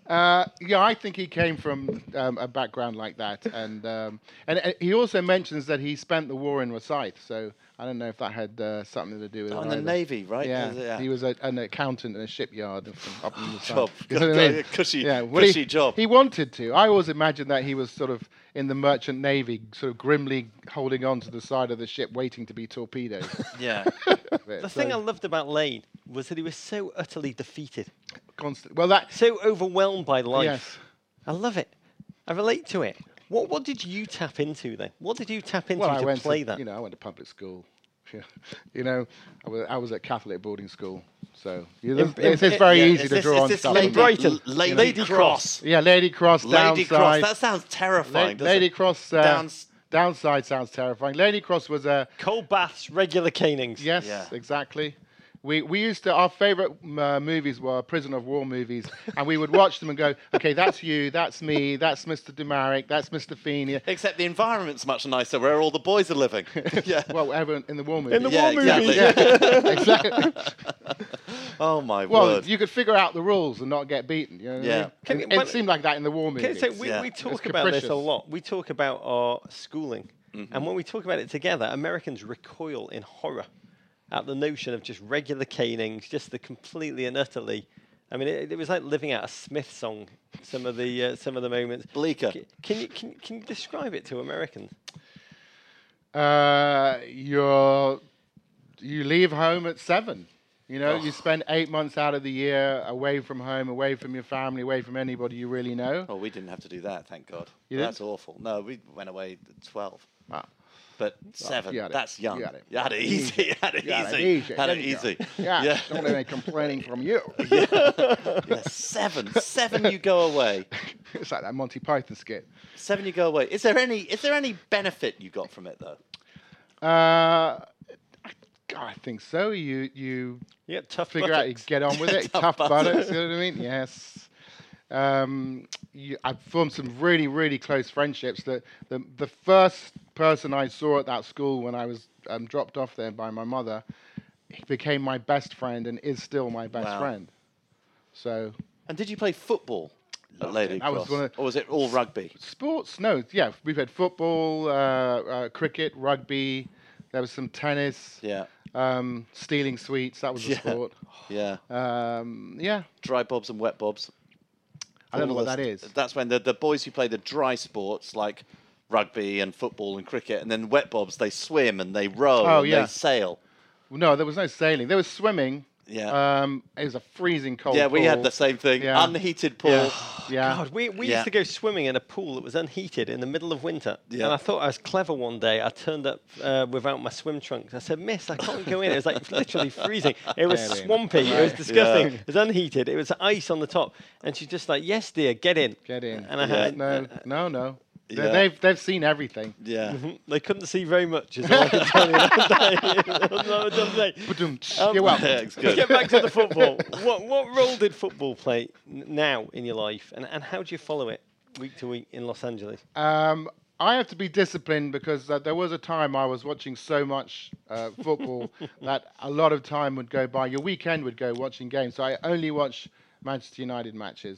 Uh, yeah, I think he came from um, a background like that, and, um, and and he also mentions that he spent the war in Rosyth. So I don't know if that had uh, something to do with Oh, it. in the either. Navy, right? Yeah, Is it- yeah. he was a, an accountant in a shipyard from up in the Job. south. You know what I mean? Cushy- yeah, well, cushy he, job. He wanted to. I always imagined that he was sort of in the merchant navy, sort of grimly holding on to the side of the ship, waiting to be torpedoed. Yeah. The thing I loved about Lane was that he was so utterly defeated, constant. Well, that so overwhelmed by life. yes. I love it. I relate to it. What What did you tap into then? What did you tap into Well, I to went play to, that? You know, I went to public school. Yeah. You know, I was, I was at Catholic boarding school, so you know, In- it's, in- it's very Yeah, easy is to this- draw is on this stuff. Lady, In Brighton. L- Lady, Lady Cross. Yeah, Lady Cross, Lady downside. Cross. That sounds La- terrifying. doesn't Lady it? Cross, uh, Downs- downside sounds terrifying. Lady Cross was a Cold baths, regular canings. yes, Yeah. exactly. We we used to our favourite uh, movies were Prisoner of War movies, and we would watch them and go, okay, that's you, that's me, that's Mister Demaric, that's Mister Feeney. Except the environment's much nicer where all the boys are living. yeah. Well, everyone in the war movies. In the Yeah, war movies. exactly. yeah, exactly. Oh my Well, word. you could figure out the rules and not get beaten. You know what I Yeah. mean? Can And you- it when- seemed like that in the war Okay, movies. so we, Yeah. we It's talk about this a capricious. lot. We talk about our schooling. Mm-hmm. And when we talk about it together, Americans recoil in horror at the notion of just regular canings, just the completely and utterly. I mean, it, it was like living out a Smith song. Some of the uh, some of the moments. Bleaker. C- Can you can, can you describe it to Americans? Uh, you're you leave home at seven. You know, you spend eight months out of the year away from home, away from your family, away from anybody you really know. Oh, we didn't have to do that, thank God. You That's didn't? awful. No, we went away at twelve. Ah. But seven, you had it. that's young. You had it. You had it easy. You had it You had it easy. easy, Had it didn't you? easy. Yeah, Yeah. don't have any complaining from you. Yeah, seven. Seven you go away. It's like that Monty Python skit. Seven you go away. Is there any is there any benefit you got from it though? Uh, I, I think so. You you Yeah, tough figure out you buttocks. get on with it. Tough Tough buttocks. You know what I mean? Yes. Um, you, I've formed some really, really close friendships. The, the the first person I saw at that school when I was um, dropped off there by my mother, he became my best friend and is still my best Wow. friend. So And did you play football at Lady I was Cross? one of- Or was it all rugby? sports, no, yeah, we've had football, uh, uh, cricket, rugby. There was some tennis. Yeah. Um, stealing sweets. That was a Yeah. sport. Yeah. Um, yeah. Dry bobs and wet bobs. I don't know All what that those- is. That's when the, the boys who play the dry sports like rugby and football and cricket, and then wet bobs, they swim and they row Oh, and yeah. they sail. No, there was no sailing. There was swimming. Yeah. Um, it was a freezing cold yeah, we pool. had the same thing. Yeah. Unheated pool. Yeah. yeah. God, we, we Yeah. used to go swimming in a pool that was unheated in the middle of winter. Yeah. And I thought I was clever one day. I turned up uh, without my swim trunks. I said, Miss, I can't go in. It was like literally freezing. It was Get in. swampy. It was disgusting. Yeah. It was unheated. It was ice on the top. And she's just like, yes, dear, get in. Get in. And I Yeah, had, no, no, no. They- Yeah. They've they've seen everything. Yeah. Mhm. They couldn't see very much, is all I can tell you that day. That's all I can say. Ba-dum-tsh. Um, You're welcome. Yeah, it's Let's good. get back to the football. What what role did football play n- now in your life, and and how do you follow it week to week in Los Angeles? Um, I have to be disciplined because uh, there was a time I was watching so much uh, football that a lot of time would go by. Your weekend would go watching games. So I only watch Manchester United matches.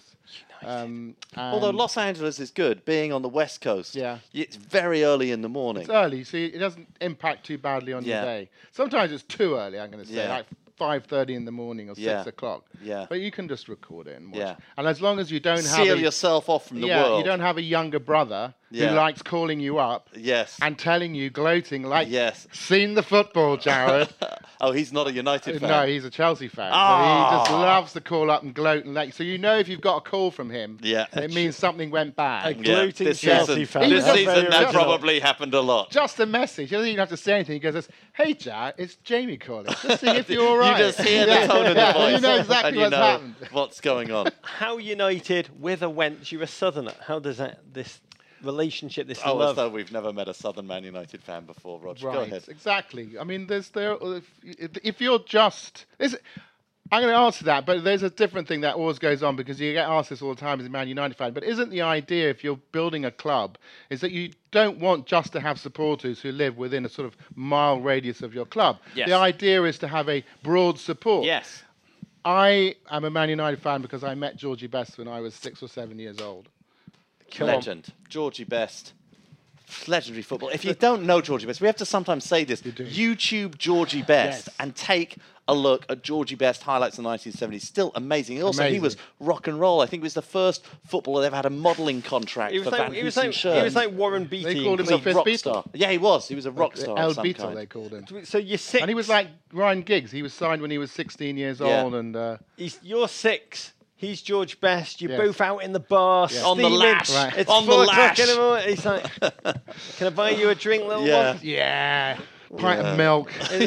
Um, Although and Los Angeles is good, being on the West Coast, Yeah. it's very early in the morning. it's early, so it doesn't impact too badly on Yeah. your day. Sometimes it's too early, I'm going to say, Yeah. like five thirty in the morning or Yeah. six o'clock. Yeah. But you can just record it and watch. Yeah. And as long as you don't have Seal a, yourself off from the yeah, world. you don't have a younger brother Yeah. who likes calling you up Yes. and telling you, gloating, like, Yes. seen the football, Jared. Oh, he's not a United fan. No, he's a Chelsea fan. So Ah. he just loves to call up and gloat and like. So you know if you've got a call from him, Yeah. it means something went bad. A gloating this Chelsea season, fan. This That's season very that original. probably happened a lot. Just a message. He doesn't even have to say anything. He goes, "Hey, Jack, it's Jamie calling. Just see if you're all right." You just hear Yeah. the tone of the Yeah, voice. You know exactly and you what's know happened. what's going on. How united with or went? You're a Southerner. How does that this relationship, this Oh, as love? though we've never met a Southern Man United fan before, Roger. Go Right, ahead. exactly. I mean, there's there. If, if you're just, is, I'm going to answer that, but there's a different thing that always goes on because you get asked this all the time as a Man United fan. But isn't the idea, if you're building a club, is that you don't want just to have supporters who live within a sort of mile radius of your club? Yes. The idea is to have a broad support. Yes. I am a Man United fan because I met Georgie Best when I was six or seven years old. Come on. Legend. Georgie Best. Legendary football. If you don't know Georgie Best, we have to sometimes say this. YouTube Georgie Best Yes. and take a look at Georgie Best highlights in the nineteen seventies. Still amazing. Also, he Amazing. was rock and roll. I think he was the first footballer that ever had a modelling contract He was, for like, Van he, was Heusen like, shirt. he was like Warren Beatty. They called in him the Cleveland. fifth rock Beatle. star. Yeah, he was. He was a rock star. El of some Beetle, kind. they called him. So you're six. And he was like Ryan Giggs. He was signed when he was sixteen years Yeah. old. And uh, He's, you're six. He's George Best. You're Yes. both out in the bar, Yes. On the steaming. lash. Right. It's On the four o'clock lash. in the morning. He's like, "Can I buy you a drink, little Yeah. one?" yeah, pint of milk, with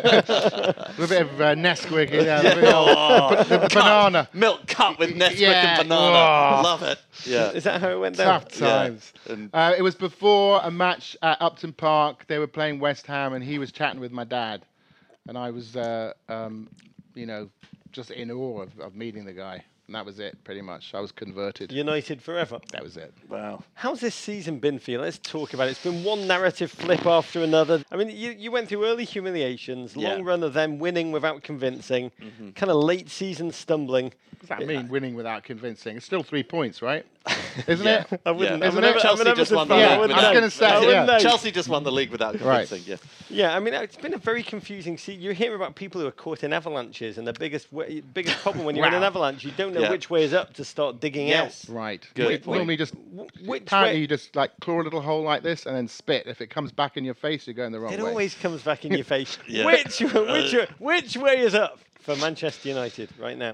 a bit of uh, Nesquik in there, the, Oh, the, the banana. Milk cup with Nesquik Yeah. and banana. Oh. Love it. Yeah. Is that how it went down? Tough times. Yeah. And- Uh, it was before a match at Upton Park. They were playing West Ham, and he was chatting with my dad, and I was, uh, um, you know, just in awe of, of meeting the guy. And that was it, pretty much. I was converted. United forever. That was it. Wow. How's this season been for you? Let's talk about it. It's been one narrative flip after another. I mean, you, you went through early humiliations, Yeah. long run of them winning without convincing, kind of late season stumbling. What does that mean, winning without convincing? It's still three points, right? Isn't Yeah. it? I wouldn't. Yeah. I'm Isn't an it? Ever- Chelsea I'm an just Everton won the fan. league I wouldn't without- I was know. gonna say, I wouldn't yeah. know. Chelsea just won the league without convincing. Yeah. Yeah, I mean, it's been a very confusing season. You hear about people who are caught in avalanches, and the biggest way, biggest problem when you're in an Wow. avalanche, you don't know Yeah. which way is up to start digging Yes. Right. Good Wait, point. normally just which apparently way- you just like claw a little hole like this and then spit. If it comes back in your face, you're going the wrong out. It way. always comes back in your face. Yeah. Which which which way is up for Manchester United right now?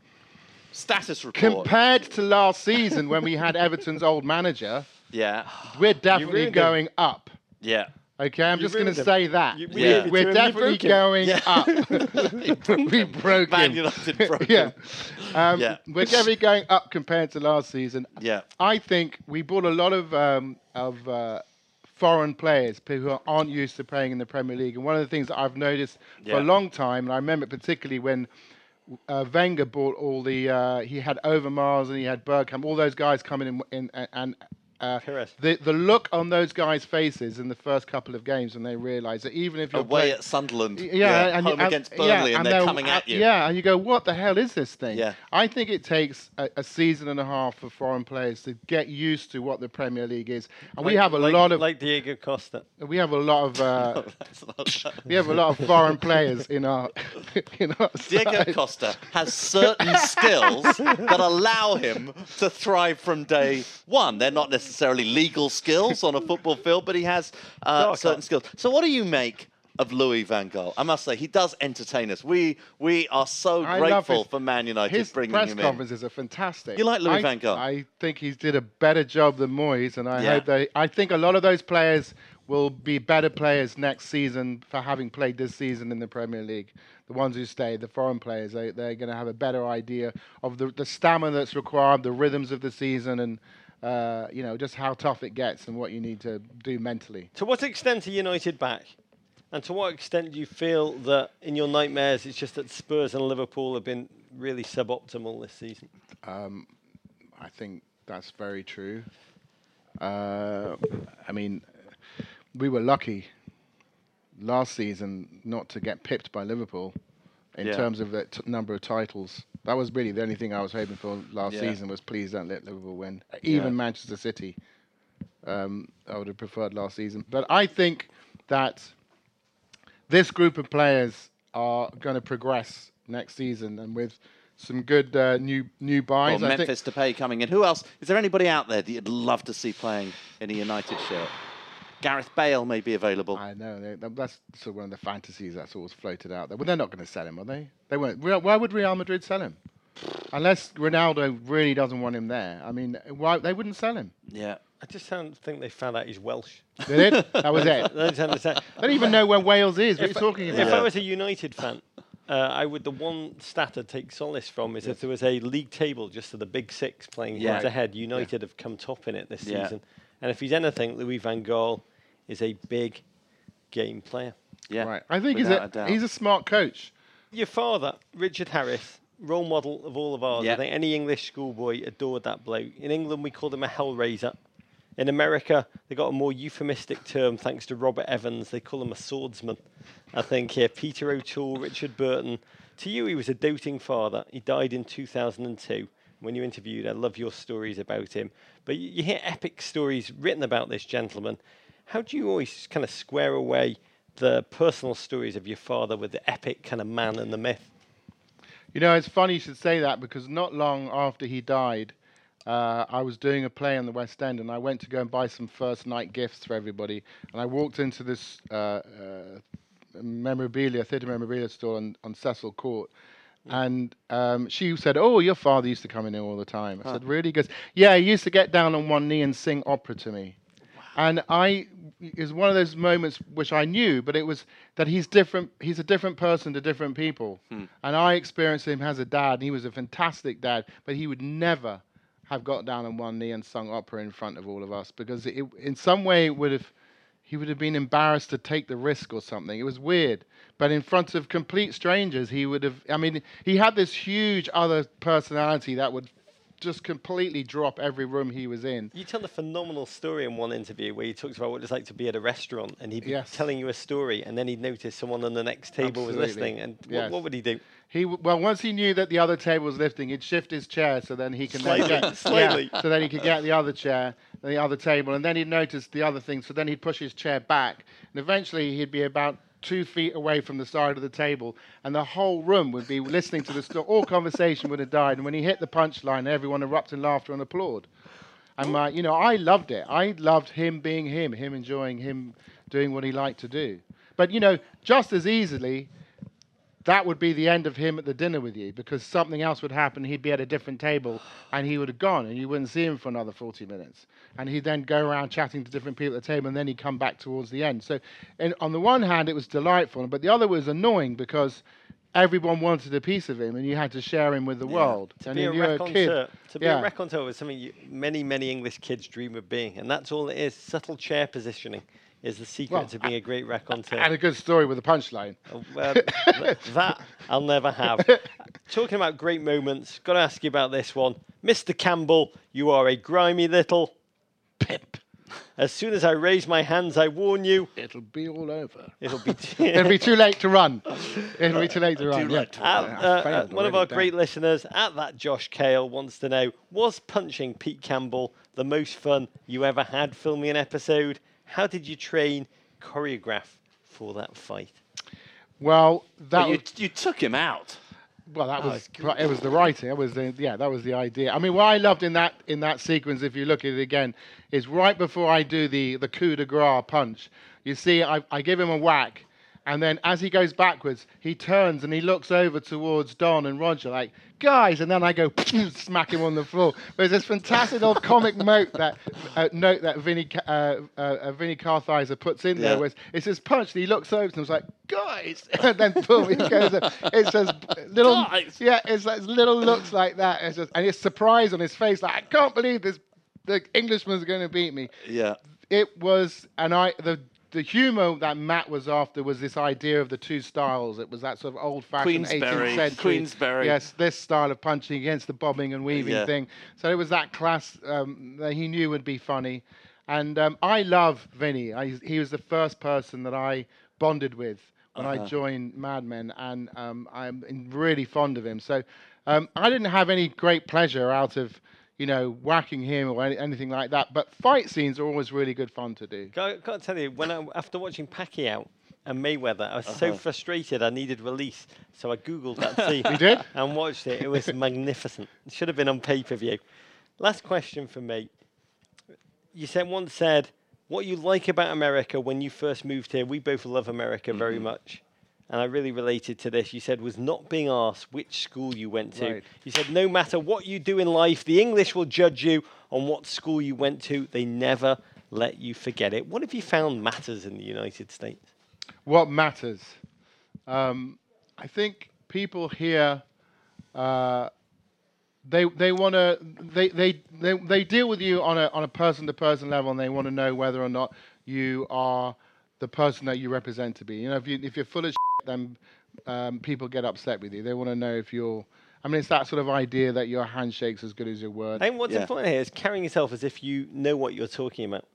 Status report. Compared to last season when we had Everton's old manager, yeah. we're definitely ruined him. going up. Yeah. Okay, I'm You just going to ruined him. say that. You- we Yeah. gave it We're to him, you definitely broke him. going Yeah. up. we broke Man him. United broke yeah. him. Um, Yeah. We're definitely going up compared to last season. Yeah. I think we bought a lot of um, of uh, foreign players, people who aren't used to playing in the Premier League. And one of the things that I've noticed for Yeah. a long time, and I remember particularly when uh, Wenger bought all the, uh, he had Overmars and he had Bergkamp, all those guys coming in, in and. and uh, Correct. the the look on those guys' faces in the first couple of games when they realise that even if you're Away playing, at Sunderland. yeah, and home you, against and, Burnley, yeah, and, they're they'll- coming at you. Yeah, and you go, what the hell is this thing? Yeah. I think it takes a, a season and a half for foreign players to get used to what the Premier League is, and we Like- have a like, lot of like Diego Costa. we have a lot of uh, That's not- we have a lot of foreign players in our in our Diego side. Costa has certain skills that allow him to thrive from day one. They're not necessarily legal skills on a football field, but he has uh, Dark certain art. skills. So what do you make of Louis van Gaal? I must say, he does entertain us. We we are so I love grateful his- for Man United His bringing press him in. conferences are fantastic. You like Louis I, van Gaal? I think he's did a better job than Moyes, and I Yeah. hope they. I think a lot of those players will be better players next season for having played this season in the Premier League. The ones who stay, the foreign players, they, they're going to have a better idea of the, the stamina that's required, the rhythms of the season, and uh, you know just how tough it gets and what you need to do mentally. To what extent are United back? And to what extent do you feel that in your nightmares it's just that Spurs and Liverpool have been really suboptimal this season? I think that's very true. Uh, I mean, we were lucky last season not to get pipped by Liverpool in Yeah. terms of the t- number of titles. That was really the only thing I was hoping for last Yeah. season was please don't let Liverpool win. Even Yeah. Manchester City, um, I would have preferred last season. But I think that this group of players are going to progress next season, and with some good uh, new new buys. Well, I Memphis Depay coming in. Who else? Is there anybody out there that you'd love to see playing in a United shirt? Gareth Bale may be available. I know they, that- that's sort of one of the fantasies that's always floated out there. But they're not going to sell him, are they? They won't. Real- Why would Real Madrid sell him? Unless Ronaldo really doesn't want him there. I mean, why they wouldn't sell him? Yeah. I just don't think they found out he's Welsh. Did it? That was it. I don't understand. They don't even know where Wales is. What are you talking If about? I was a United fan, uh, I would. The one stat I'd take solace from is if there was a league table just of the big six playing Yeah. head to head, United have come top in it this Yeah. season. And if he's anything, Louis van Gaal is a big game player. Yeah. Right. I think he's Without a, a doubt. he's a smart coach. Your father, Richard Harris, role model of all of ours. Yeah. I think any English schoolboy adored that bloke. In England, we called him a hellraiser. In America, they got a more euphemistic term thanks to Robert Evans. They call him a swordsman. I think here, Peter O'Toole, Richard Burton, To you, he was a doting father. He died in two thousand two. When you interviewed, I love your stories about him. But you, you hear epic stories written about this gentleman. How do you always kind of square away the personal stories of your father with the epic kind of man and the myth? You know, it's funny you should say that, because not long after he died, uh, I was doing a play on the West End, and I went to go and buy some first night gifts for everybody. And I walked into this uh, uh, memorabilia, theatre memorabilia store on, on Cecil Court. And um, she said, "Oh, your father used to come in here all the time." I Huh. said, "Really?" He goes, "Yeah, he used to get down on one knee and sing opera to me." Wow. And I, it was one of those moments which I knew, but it was that he's different. He's a different person to different people. Hmm. And I experienced him as a dad, and he was a fantastic dad, but he would never have got down on one knee and sung opera in front of all of us, because it, in some way it would have, he would have been embarrassed to take the risk or something. It was weird. But in front of complete strangers, he would have, I mean, he had this huge other personality that would just completely drop every room he was in. You tell a phenomenal story in one interview where you talked about what it's like to be at a restaurant, and he'd be Yes. telling you a story, and then he'd notice someone on the next table Absolutely. was listening. And Yes. what, what would he do? He w- well, once he knew that the other table was lifting, he'd shift his chair so then he can Slightly, then get, slightly. yeah, so then he could get the other chair, the other table, and then he'd notice the other thing. So then he'd push his chair back, and eventually he'd be about two feet away from the side of the table, and the whole room would be listening to the story. All conversation would have died, and when he hit the punchline, everyone erupted in laughter and applaud. And uh, you know, I loved it. I loved him being him, him enjoying him doing what he liked to do. But you know, just as easily, that would be the end of him at the dinner with you, because something else would happen. He'd be at a different table, and he would have gone, and you wouldn't see him for another forty minutes. And he'd then go around chatting to different people at the table, and then he'd come back towards the end. So, and on the one hand, it was delightful, but the other was annoying, because everyone wanted a piece of him, and you had to share him with the world. To and be a if you're a kid, raconteur, to be yeah. a raconteur was something you, many, many English kids dream of being, and that's all it is. Subtle chair positioning is the secret Well, to being a great raconteur. and a good story with a punchline. Oh, uh, th- that I'll never have. Talking about great moments, got to ask you about this one. Mister Campbell, you are a grimy little pimp. As soon as I raise my hands, I warn you, It'll be all over. it'll be... T- It'll be too late to run. It'll be too late to run. Yeah. At, I uh, uh, failed one of already, our damn. great listeners, at that Josh Cale, wants to know, was punching Pete Campbell the most fun you ever had filming an episode? How did you train, choreograph for that fight? Well, that But you, was, you took him out. well, that Oh, was it's good. right, it was the writing. It was the, yeah, that was the idea. I mean, what I loved in that in that sequence, if you look at it again, is right before I do the the coup de grace punch. You see, I, I give him a whack, and then as he goes backwards, he turns and he looks over towards Don and Roger, like, guys, and then I go smack him on the floor. There's this fantastic little comic note that uh, note that Vinny Ca- uh, uh, uh, Vinny Kartheiser puts in Yeah. there, where it's, it's this punch, and he looks over and he's like, guys, and then boom, he goes. Up. It's just little, Guys. yeah, it's like little looks like that. It's just, and his surprise on his face, like, I can't believe this, the Englishman's going to beat me. Yeah. It was, and I the. The humour that Matt was after was this idea of the two styles. It was that sort of old-fashioned Queensberry, eighteenth century. Queensberry. Yes, this style of punching against the bobbing and weaving Yeah. thing. So it was that class um, that he knew would be funny. And um, I love Vinny. I, he was the first person that I bonded with when I joined Mad Men, and um, I'm in- really fond of him. So um, I didn't have any great pleasure out of, you know, whacking him or any, anything like that. But fight scenes are always really good fun to do. Got, got to tell you, when I, after watching Pacquiao and Mayweather, I was so frustrated I needed release. So I Googled that scene. You did? And watched it. It was magnificent. It should have been on pay-per-view. Last question from me. You said once said, what you like about America when you first moved here, we both love America very much. And I really related to this. You said was not being asked which school you went to. Right. You said no matter what you do in life, the English will judge you on what school you went to. They never let you forget it. What have you found matters in the United States? What matters? Um, I think people here, uh, they they want to they, they they they deal with you on a on a person to person level, and they want to know whether or not you are the person that you represent to be. You know, if you if you're full of shit, then um, people get upset with you. They want to know if you're. I mean, it's that sort of idea that your handshake's as good as your word. I think what's Yeah. important here is carrying yourself as if you know what you're talking about.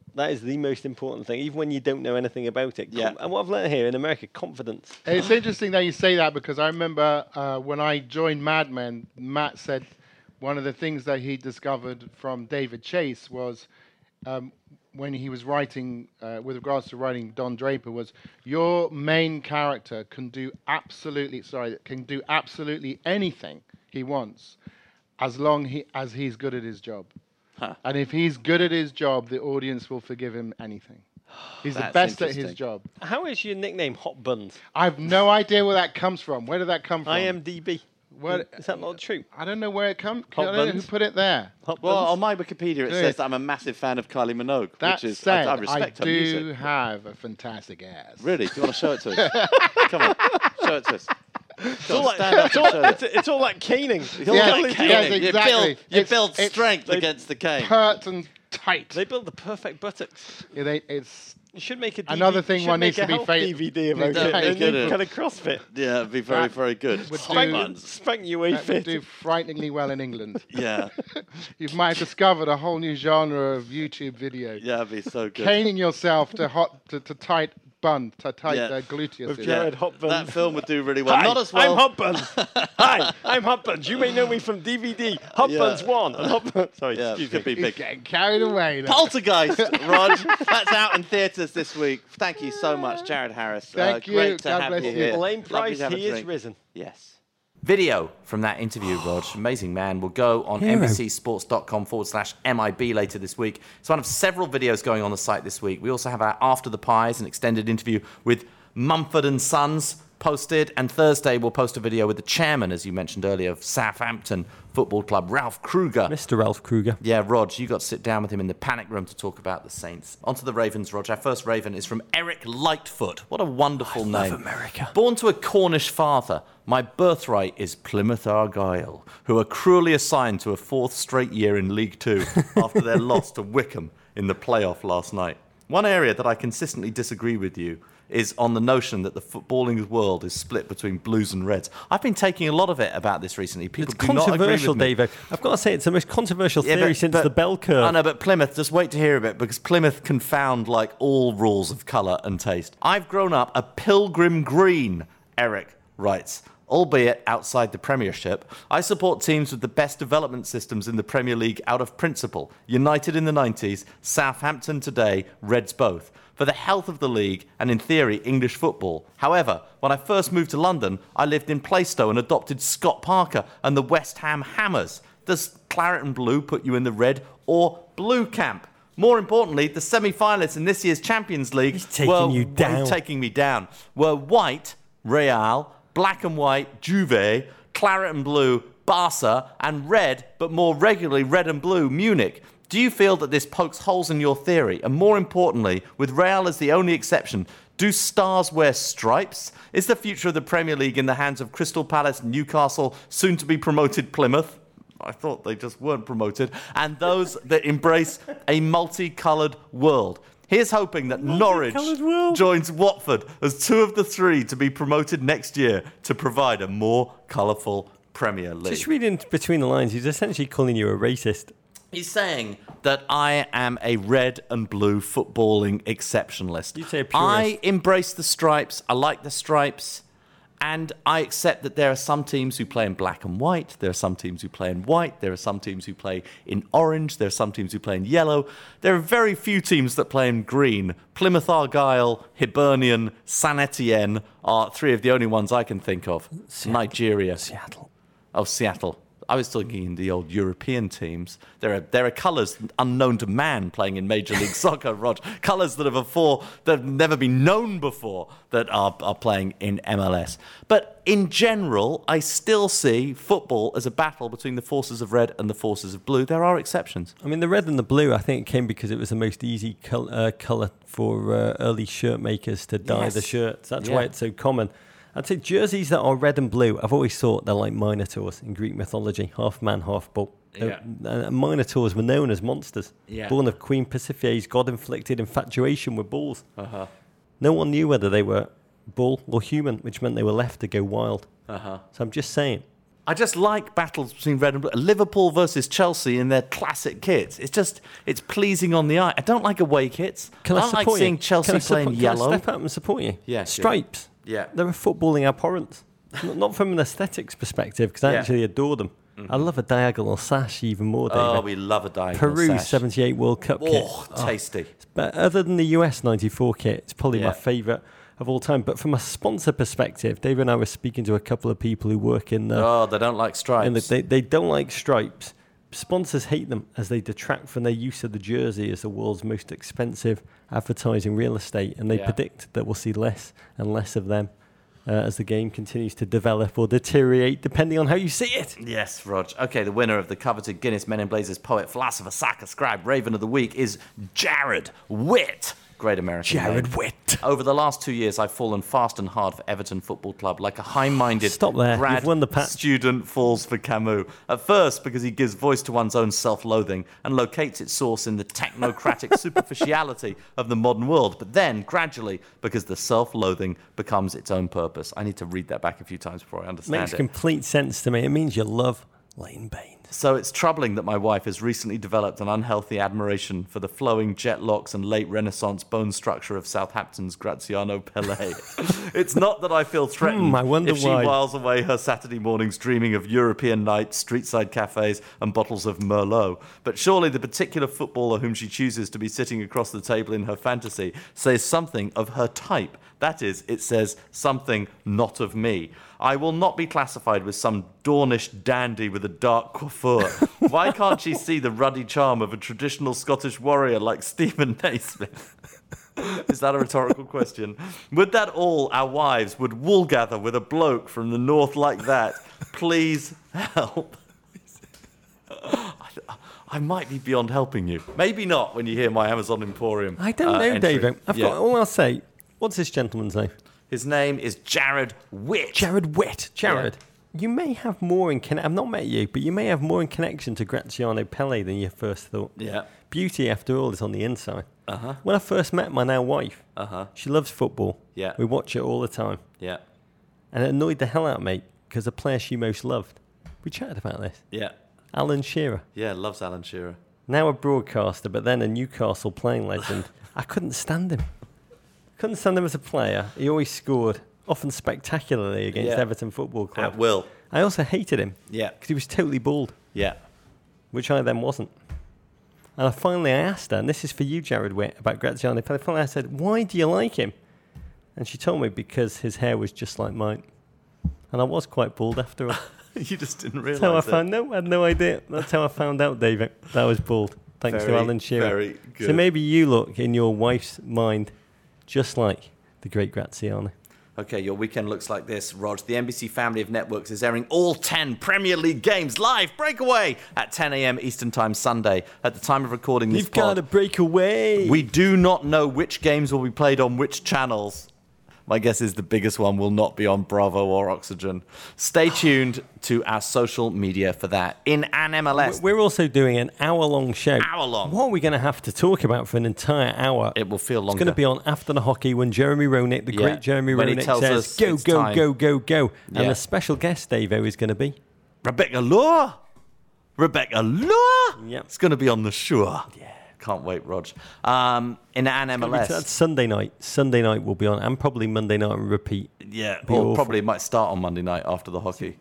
That is the most important thing, even when you don't know anything about it. Yeah. Com- and what I've learned here in America, confidence. It's interesting that you say that because I remember uh, when I joined Mad Men, Matt said one of the things that he discovered from David Chase was um, when he was writing, uh, with regards to writing Don Draper, was your main character can do absolutely, sorry, can do absolutely anything he wants as long he, as he's good at his job. Huh. And if he's good at his job, the audience will forgive him anything. He's the That's best at his interesting. job. How is your nickname Hot Buns? I've no idea where that comes from. Where did that come from? I M D B. What- Is that not true? I don't know where it comes. I Hot don't know who buns? put it there. Hot Well, Buns? on my Wikipedia it Yeah. says that I'm a massive fan of Kylie Minogue, That which is said, I, I I, respect her do music. have a fantastic ass. Really? Do you want to show it to us? Come on, show it to us. It's all, like, stand up it's, and all, show it. it's, it's all like caning. It's all Yes, like yes, caning. You exactly. build, you It's- build it's- strength they- against the cane. Hurt and tight. They build the perfect buttocks. Yeah, they, it's You should make a D V D. Another thing you should one make needs to a be health fa- D V D about Yeah, it. that'd be And good. you kind of CrossFit. Yeah, it'd be very, That very good. would Spank do- buns. Spank you way that would fit. do frighteningly well in England. Yeah, You might have discovered a whole new genre of YouTube video. yeah, it'd be so good. Caning yourself to hot to, to tight bun, to tight Yeah. uh, gluteus. With in. Jared Hot Buns. That film would do really well. Hi, Not as well. I'm Hot Buns. Hi, I'm Hot Buns. You may know me from D V D. Hot Yeah. Buns one and Hot Buns. Sorry, Yeah, excuse could me. be He's big. getting carried away. now. Poltergeist, Rog. That's out in theatres this week. Thank you so much, Jared Harris. Thank uh, you. Great to God have bless you you. here. Elaine Lovely Price, to have a he is drink. risen. Yes. Video from that interview, Rog, amazing man, will go on Hero. N B C sports dot com forward slash M I B later this week. It's one of several videos going on the site this week. We also have our After the Pies, an extended interview with Mumford and Sons posted, and Thursday we'll post a video with the chairman, as you mentioned earlier, of Southampton Football Club, Ralph Kruger. Mister Ralph Kruger. Yeah, Rog, you got to sit down with him in the panic room to talk about the Saints. On to the Ravens, Rog. Our first Raven is from Eric Lightfoot. What a wonderful name. love America. Born to a Cornish father, my birthright is Plymouth Argyle, who are cruelly assigned to a fourth straight year in League Two after their loss to Wickham in the playoff last night. One area that I consistently disagree with you is on the notion that the footballing world is split between blues and reds. I've been taking a lot of it about this recently. People It's do not agree controversial, with me. David. I've got to say, it's the most controversial Yeah, theory but- since but- the bell curve. I know, but Plymouth, just wait to hear a bit, because Plymouth confound like all rules of colour and taste. I've grown up a pilgrim green, Eric writes, albeit outside the Premiership. I support teams with the best development systems in the Premier League out of principle. United in the nineties, Southampton today, Reds both. For the health of the league and, in theory, English football. However, when I first moved to London, I lived in Plaistow and adopted Scott Parker and the West Ham Hammers. Does claret and blue put you in the red or blue camp? More importantly, the semi-finalists in this year's Champions League He's taking were you down. He's taking me down. Were white, Real, black and white, Juve, claret and blue, Barca, and red, but more regularly red and blue, Munich. Do you feel that this pokes holes in your theory? And more importantly, with Real as the only exception, do stars wear stripes? Is the future of the Premier League in the hands of Crystal Palace, Newcastle, soon to be promoted Plymouth? I thought they just weren't promoted. And those that embrace a multicoloured world. Here's hoping that Norwich world. joins Watford as two of the three to be promoted next year to provide a more colourful Premier League. Just reading between the lines, he's essentially calling you a racist. He's saying that I am a red and blue footballing exceptionalist. You'd say a purist. I embrace the stripes. I like the stripes. And I accept that there are some teams who play in black and white. There are some teams who play in white. There are some teams who play in orange. There are some teams who play in yellow. There are very few teams that play in green. Plymouth Argyle, Hibernian, San Etienne are three of the only ones I can think of. Nigeria. Seattle. Oh, Seattle. I was thinking in the old European teams. There are there are colours unknown to man playing in Major League Soccer, Rog. Colours that have before that have never been known before that are, are playing in M L S. But in general, I still see football as a battle between the forces of red and the forces of blue. There are exceptions. I mean, the red and the blue, I think, came because it was the most easy col- uh, colour for uh, early shirt makers to dye Yes. the shirts. That's Yeah. why it's so common. I'd say jerseys that are red and blue, I've always thought they're like minotaurs in Greek mythology, half man, half bull. Yeah. Uh, uh, minotaurs were known as monsters, Yeah. born of Queen Pasiphae's god-inflicted infatuation with bulls. Uh-huh. No one knew whether they were bull or human, which meant they were left to go wild. Uh-huh. So I'm just saying, I just like battles between red and blue. Liverpool versus Chelsea in their classic kits. It's just, it's pleasing on the eye. I don't like away kits. Can I I don't like support seeing you? Chelsea Can I playing support, yellow. Can I step up and support you? Yeah, Stripes. Yeah. They're a footballing abhorrent. not, not from an aesthetics perspective, because I Yeah. actually adore them. Mm-hmm. I love a diagonal sash even more, David. Oh, we love a diagonal Peru sash. seventy-eight World Cup kit. Oh, tasty. But other than the U S ninety-four kit, it's probably Yeah. my favourite of all time. But from a sponsor perspective, David and I were speaking to a couple of people who work in the... Oh, they don't like stripes. in the they, they don't like stripes. Sponsors hate them as they detract from their use of the jersey as the world's most expensive advertising real estate. And they Yeah. predict that we'll see less and less of them uh, as the game continues to develop or deteriorate, depending on how you see it. Yes, Rog. Okay, the winner of the coveted Guinness Men in Blazers poet, philosopher, Saka, scribe, Raven of the Week is Jared Witt. Great American Jared name. Witt. Over the last two years, I've fallen fast and hard for Everton Football Club, like a high-minded Stop there. grad You've won the patch. student falls for Camus. At first, because he gives voice to one's own self-loathing and locates its source in the technocratic superficiality of the modern world. But then, gradually, because the self-loathing becomes its own purpose. I need to read that back a few times before I understand Makes it. complete sense to me. It means you love Leighton Baines. So it's troubling that my wife has recently developed an unhealthy admiration for the flowing jet locks and late Renaissance bone structure of Southampton's Graziano Pellè. It's not that I feel threatened Hmm, I wonder if she why. whiles away her Saturday mornings dreaming of European nights, streetside cafes, and bottles of Merlot. But surely the particular footballer whom she chooses to be sitting across the table in her fantasy says something of her type. That is, it says something not of me. I will not be classified with some Dornish dandy with a dark coiffure. Why can't she see the ruddy charm of a traditional Scottish warrior like Stephen Naismith? Is that a rhetorical question? Would that all our wives would wool gather with a bloke from the north like that? Please help. I might be beyond helping you. Maybe not when you hear my Amazon Emporium. I don't uh, know, entry. David. I've Yeah. got all I'll say. What's this gentleman's name? His name is Jared Witt. Jared Witt. Jared. You may have more in connection. I've not met you, but you may have more in connection to Graziano Pellè than you first thought. Yeah. Beauty, after all, is on the inside. Uh-huh. When I first met my now wife, Uh-huh. she loves football. Yeah. We watch it all the time. Yeah. And it annoyed the hell out of me because the player she most loved. We chatted about this. Yeah. Alan Shearer. Yeah, loves Alan Shearer. Now a broadcaster, but then a Newcastle playing legend. I couldn't stand him. Couldn't stand him as a player. He always scored, often spectacularly, against Yeah. Everton Football Club. At will. I also hated him Yeah. because he was totally bald, Yeah. which I then wasn't. And I finally I asked her, and this is for you, Jared Witt, about Graziano Pellè. Finally I said, why do you like him? And she told me because his hair was just like mine. And I was quite bald after all. You just didn't realise That's how I it. found no, I had no idea. That's how I found out, David, that I was bald. Thanks Very, to Alan Shearer. very good. So maybe you look in your wife's mind just like the great Graziano. Okay, your weekend looks like this, Rog. The N B C family of networks is airing all ten Premier League games live, breakaway, at ten a.m. Eastern Time Sunday. At the time of recording this You've got to pod, break away. we do not know which games will be played on which channels. My guess is the biggest one will not be on Bravo or Oxygen. Stay tuned to our social media for that. In an M L S, We're also doing an hour-long show. Hour-long. What are we going to have to talk about for an entire hour? it will feel It's longer. going to be on After the Hockey when Jeremy Roenick, the Yeah, great Jeremy when he Roenick, tells says, us go, it's go, time. go, go, go. And Yeah. the special guest, Davo, is going to be... Rebecca Law. Rebecca Law. Yep. It's going to be on the shore. Yeah. Can't wait, Rog. Um, in an M L S. That's Sunday night. Sunday night will be on, and probably Monday night and repeat. Yeah, Be or awful. probably it might start on Monday night after the hockey.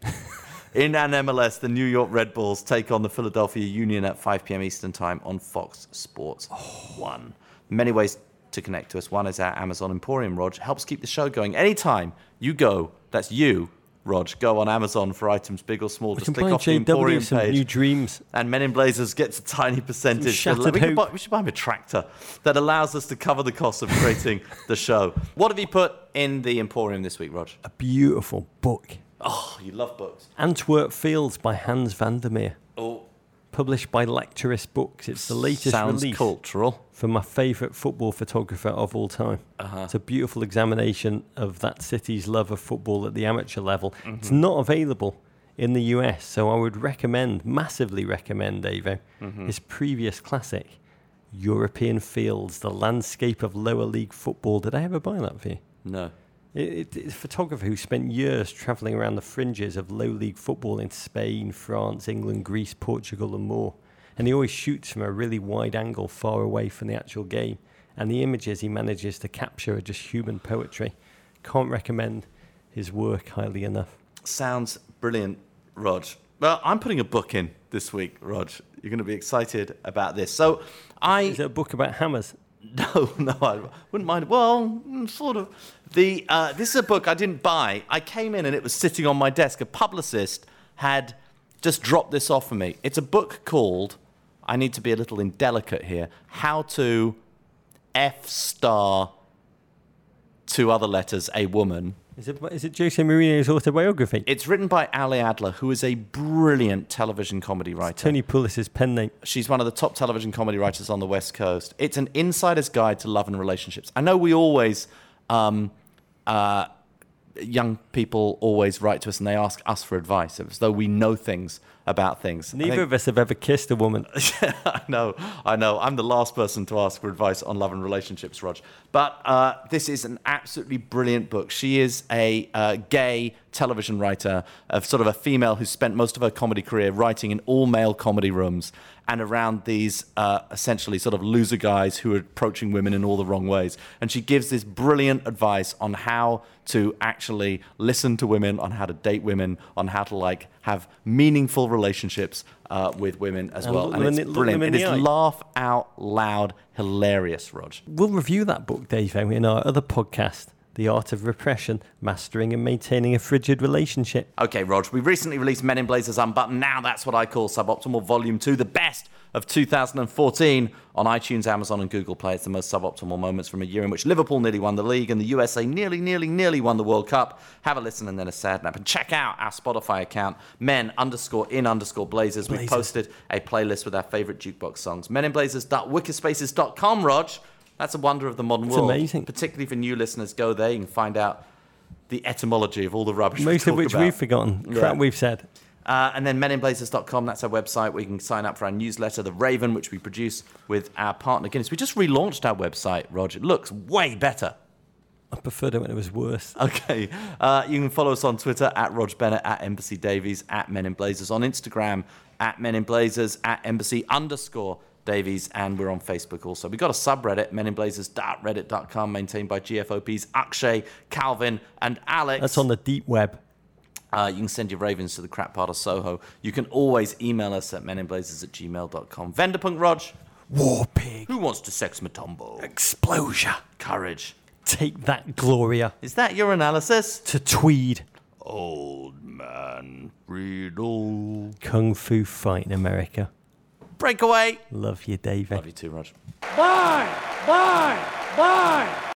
In an M L S, the New York Red Bulls take on the Philadelphia Union at five p.m. Eastern Time on Fox Sports one. Many ways to connect to us. One is our Amazon Emporium, Rog. Helps keep the show going. Anytime you go, that's you, Rog, go on Amazon for items big or small. We Just can click buy off the J W Emporium some page. new dreams. And Men in Blazers gets a tiny percentage. Shattered we, could hope. buy, we should buy him a tractor that allows us to cover the cost of creating the show. What have you put in the Emporium this week, Rog? A beautiful book. Oh, you love books. Antwerp Fields by Hans van der Meer. Oh, Published by Lecturus Books. It's the latest sounds release cultural. from my favourite football photographer of all time. Uh-huh. It's a beautiful examination of that city's love of football at the amateur level. Mm-hmm. It's not available in the U S, so I would recommend, massively recommend, Davo, Mm-hmm. his previous classic, European Fields, the landscape of lower league football. Did I ever buy that for you? No. It, it, it's a photographer who spent years travelling around the fringes of low-league football in Spain, France, England, Greece, Portugal and more. And he always shoots from a really wide angle far away from the actual game. And the images he manages to capture are just human poetry. Can't recommend his work highly enough. Sounds brilliant, Rog. Well, I'm putting a book in this week, Rog. You're going to be excited about this. So I... Is it a book about hammers? No, no, I wouldn't mind. Well, sort of. The uh, this is a book I didn't buy. I came in and it was sitting on my desk. A publicist had just dropped this off for me. It's a book called, I need to be a little indelicate here, How to F-star two other letters, a woman. Is it, is it Jose Mourinho's autobiography? It's written by Ali Adler, who is a brilliant television comedy writer. It's Tony Pulis's pen name. She's one of the top television comedy writers on the West Coast. It's an insider's guide to love and relationships. I know we always, um, uh, young people always write to us and they ask us for advice, as though we know things about things. Neither think, of us have ever kissed a woman. I know, I know. I'm the last person to ask for advice on love and relationships, Rog. But uh, this is an absolutely brilliant book. She is a uh, gay television writer, of sort of a female who spent most of her comedy career writing in all-male comedy rooms and around these uh, essentially sort of loser guys who are approaching women in all the wrong ways. And she gives this brilliant advice on how to actually listen to women, on how to date women, on how to like have meaningful relationships uh, with women as And well. look And them it's in the- look brilliant. them in It the is eye. laugh out loud hilarious, Rog. We'll review that book, Dave, in our other podcast, The Art of Repression, Mastering and Maintaining a Frigid Relationship. Okay, Rog, we recently released Men in Blazers Unbuttoned. Now that's what I call Suboptimal Volume two, the best of two thousand fourteen on iTunes, Amazon and Google Play. It's the most suboptimal moments from a year in which Liverpool nearly won the league and the U S A nearly, nearly, nearly won the World Cup. Have a listen and then a sad nap. And check out our Spotify account, men underscore in underscore blazers. Blazers. We've posted a playlist with our favourite jukebox songs. men in blazers dot wikispaces dot com, Rog. That's a wonder of the modern It's world. amazing. Particularly for new listeners, go there. You can find out the etymology of all the rubbish we Most talk of which about. we've forgotten. Yeah. Crap we've said. Uh, and then men in blazers dot com, that's our website where you can sign up for our newsletter, The Raven, which we produce with our partner Guinness. We just relaunched our website, Roger. It looks way better. I preferred it when it was worse. Okay. Uh, you can follow us on Twitter, at Rog Bennett, at Embassy Davies, at Men in Blazers. On Instagram, at Men in Blazers, at Embassy underscore Davies, and we're on Facebook also. We've got a subreddit, men in blazers dot reddit dot com, maintained by G F O Ps Akshay, Calvin, and Alex. That's on the deep web. Uh, you can send your ravens to the crap part of Soho. You can always email us at meninblazers at gmail dot com. Venderpunk Rog. War pig. Who wants to sex Matombo? Explosion. Courage. Take that, Gloria. Is that your analysis? To Tweed. Old man Riddle. Kung Fu fight in America. Breakaway. Love you, Davey. Love you too, Rog. Bye! Bye! Bye!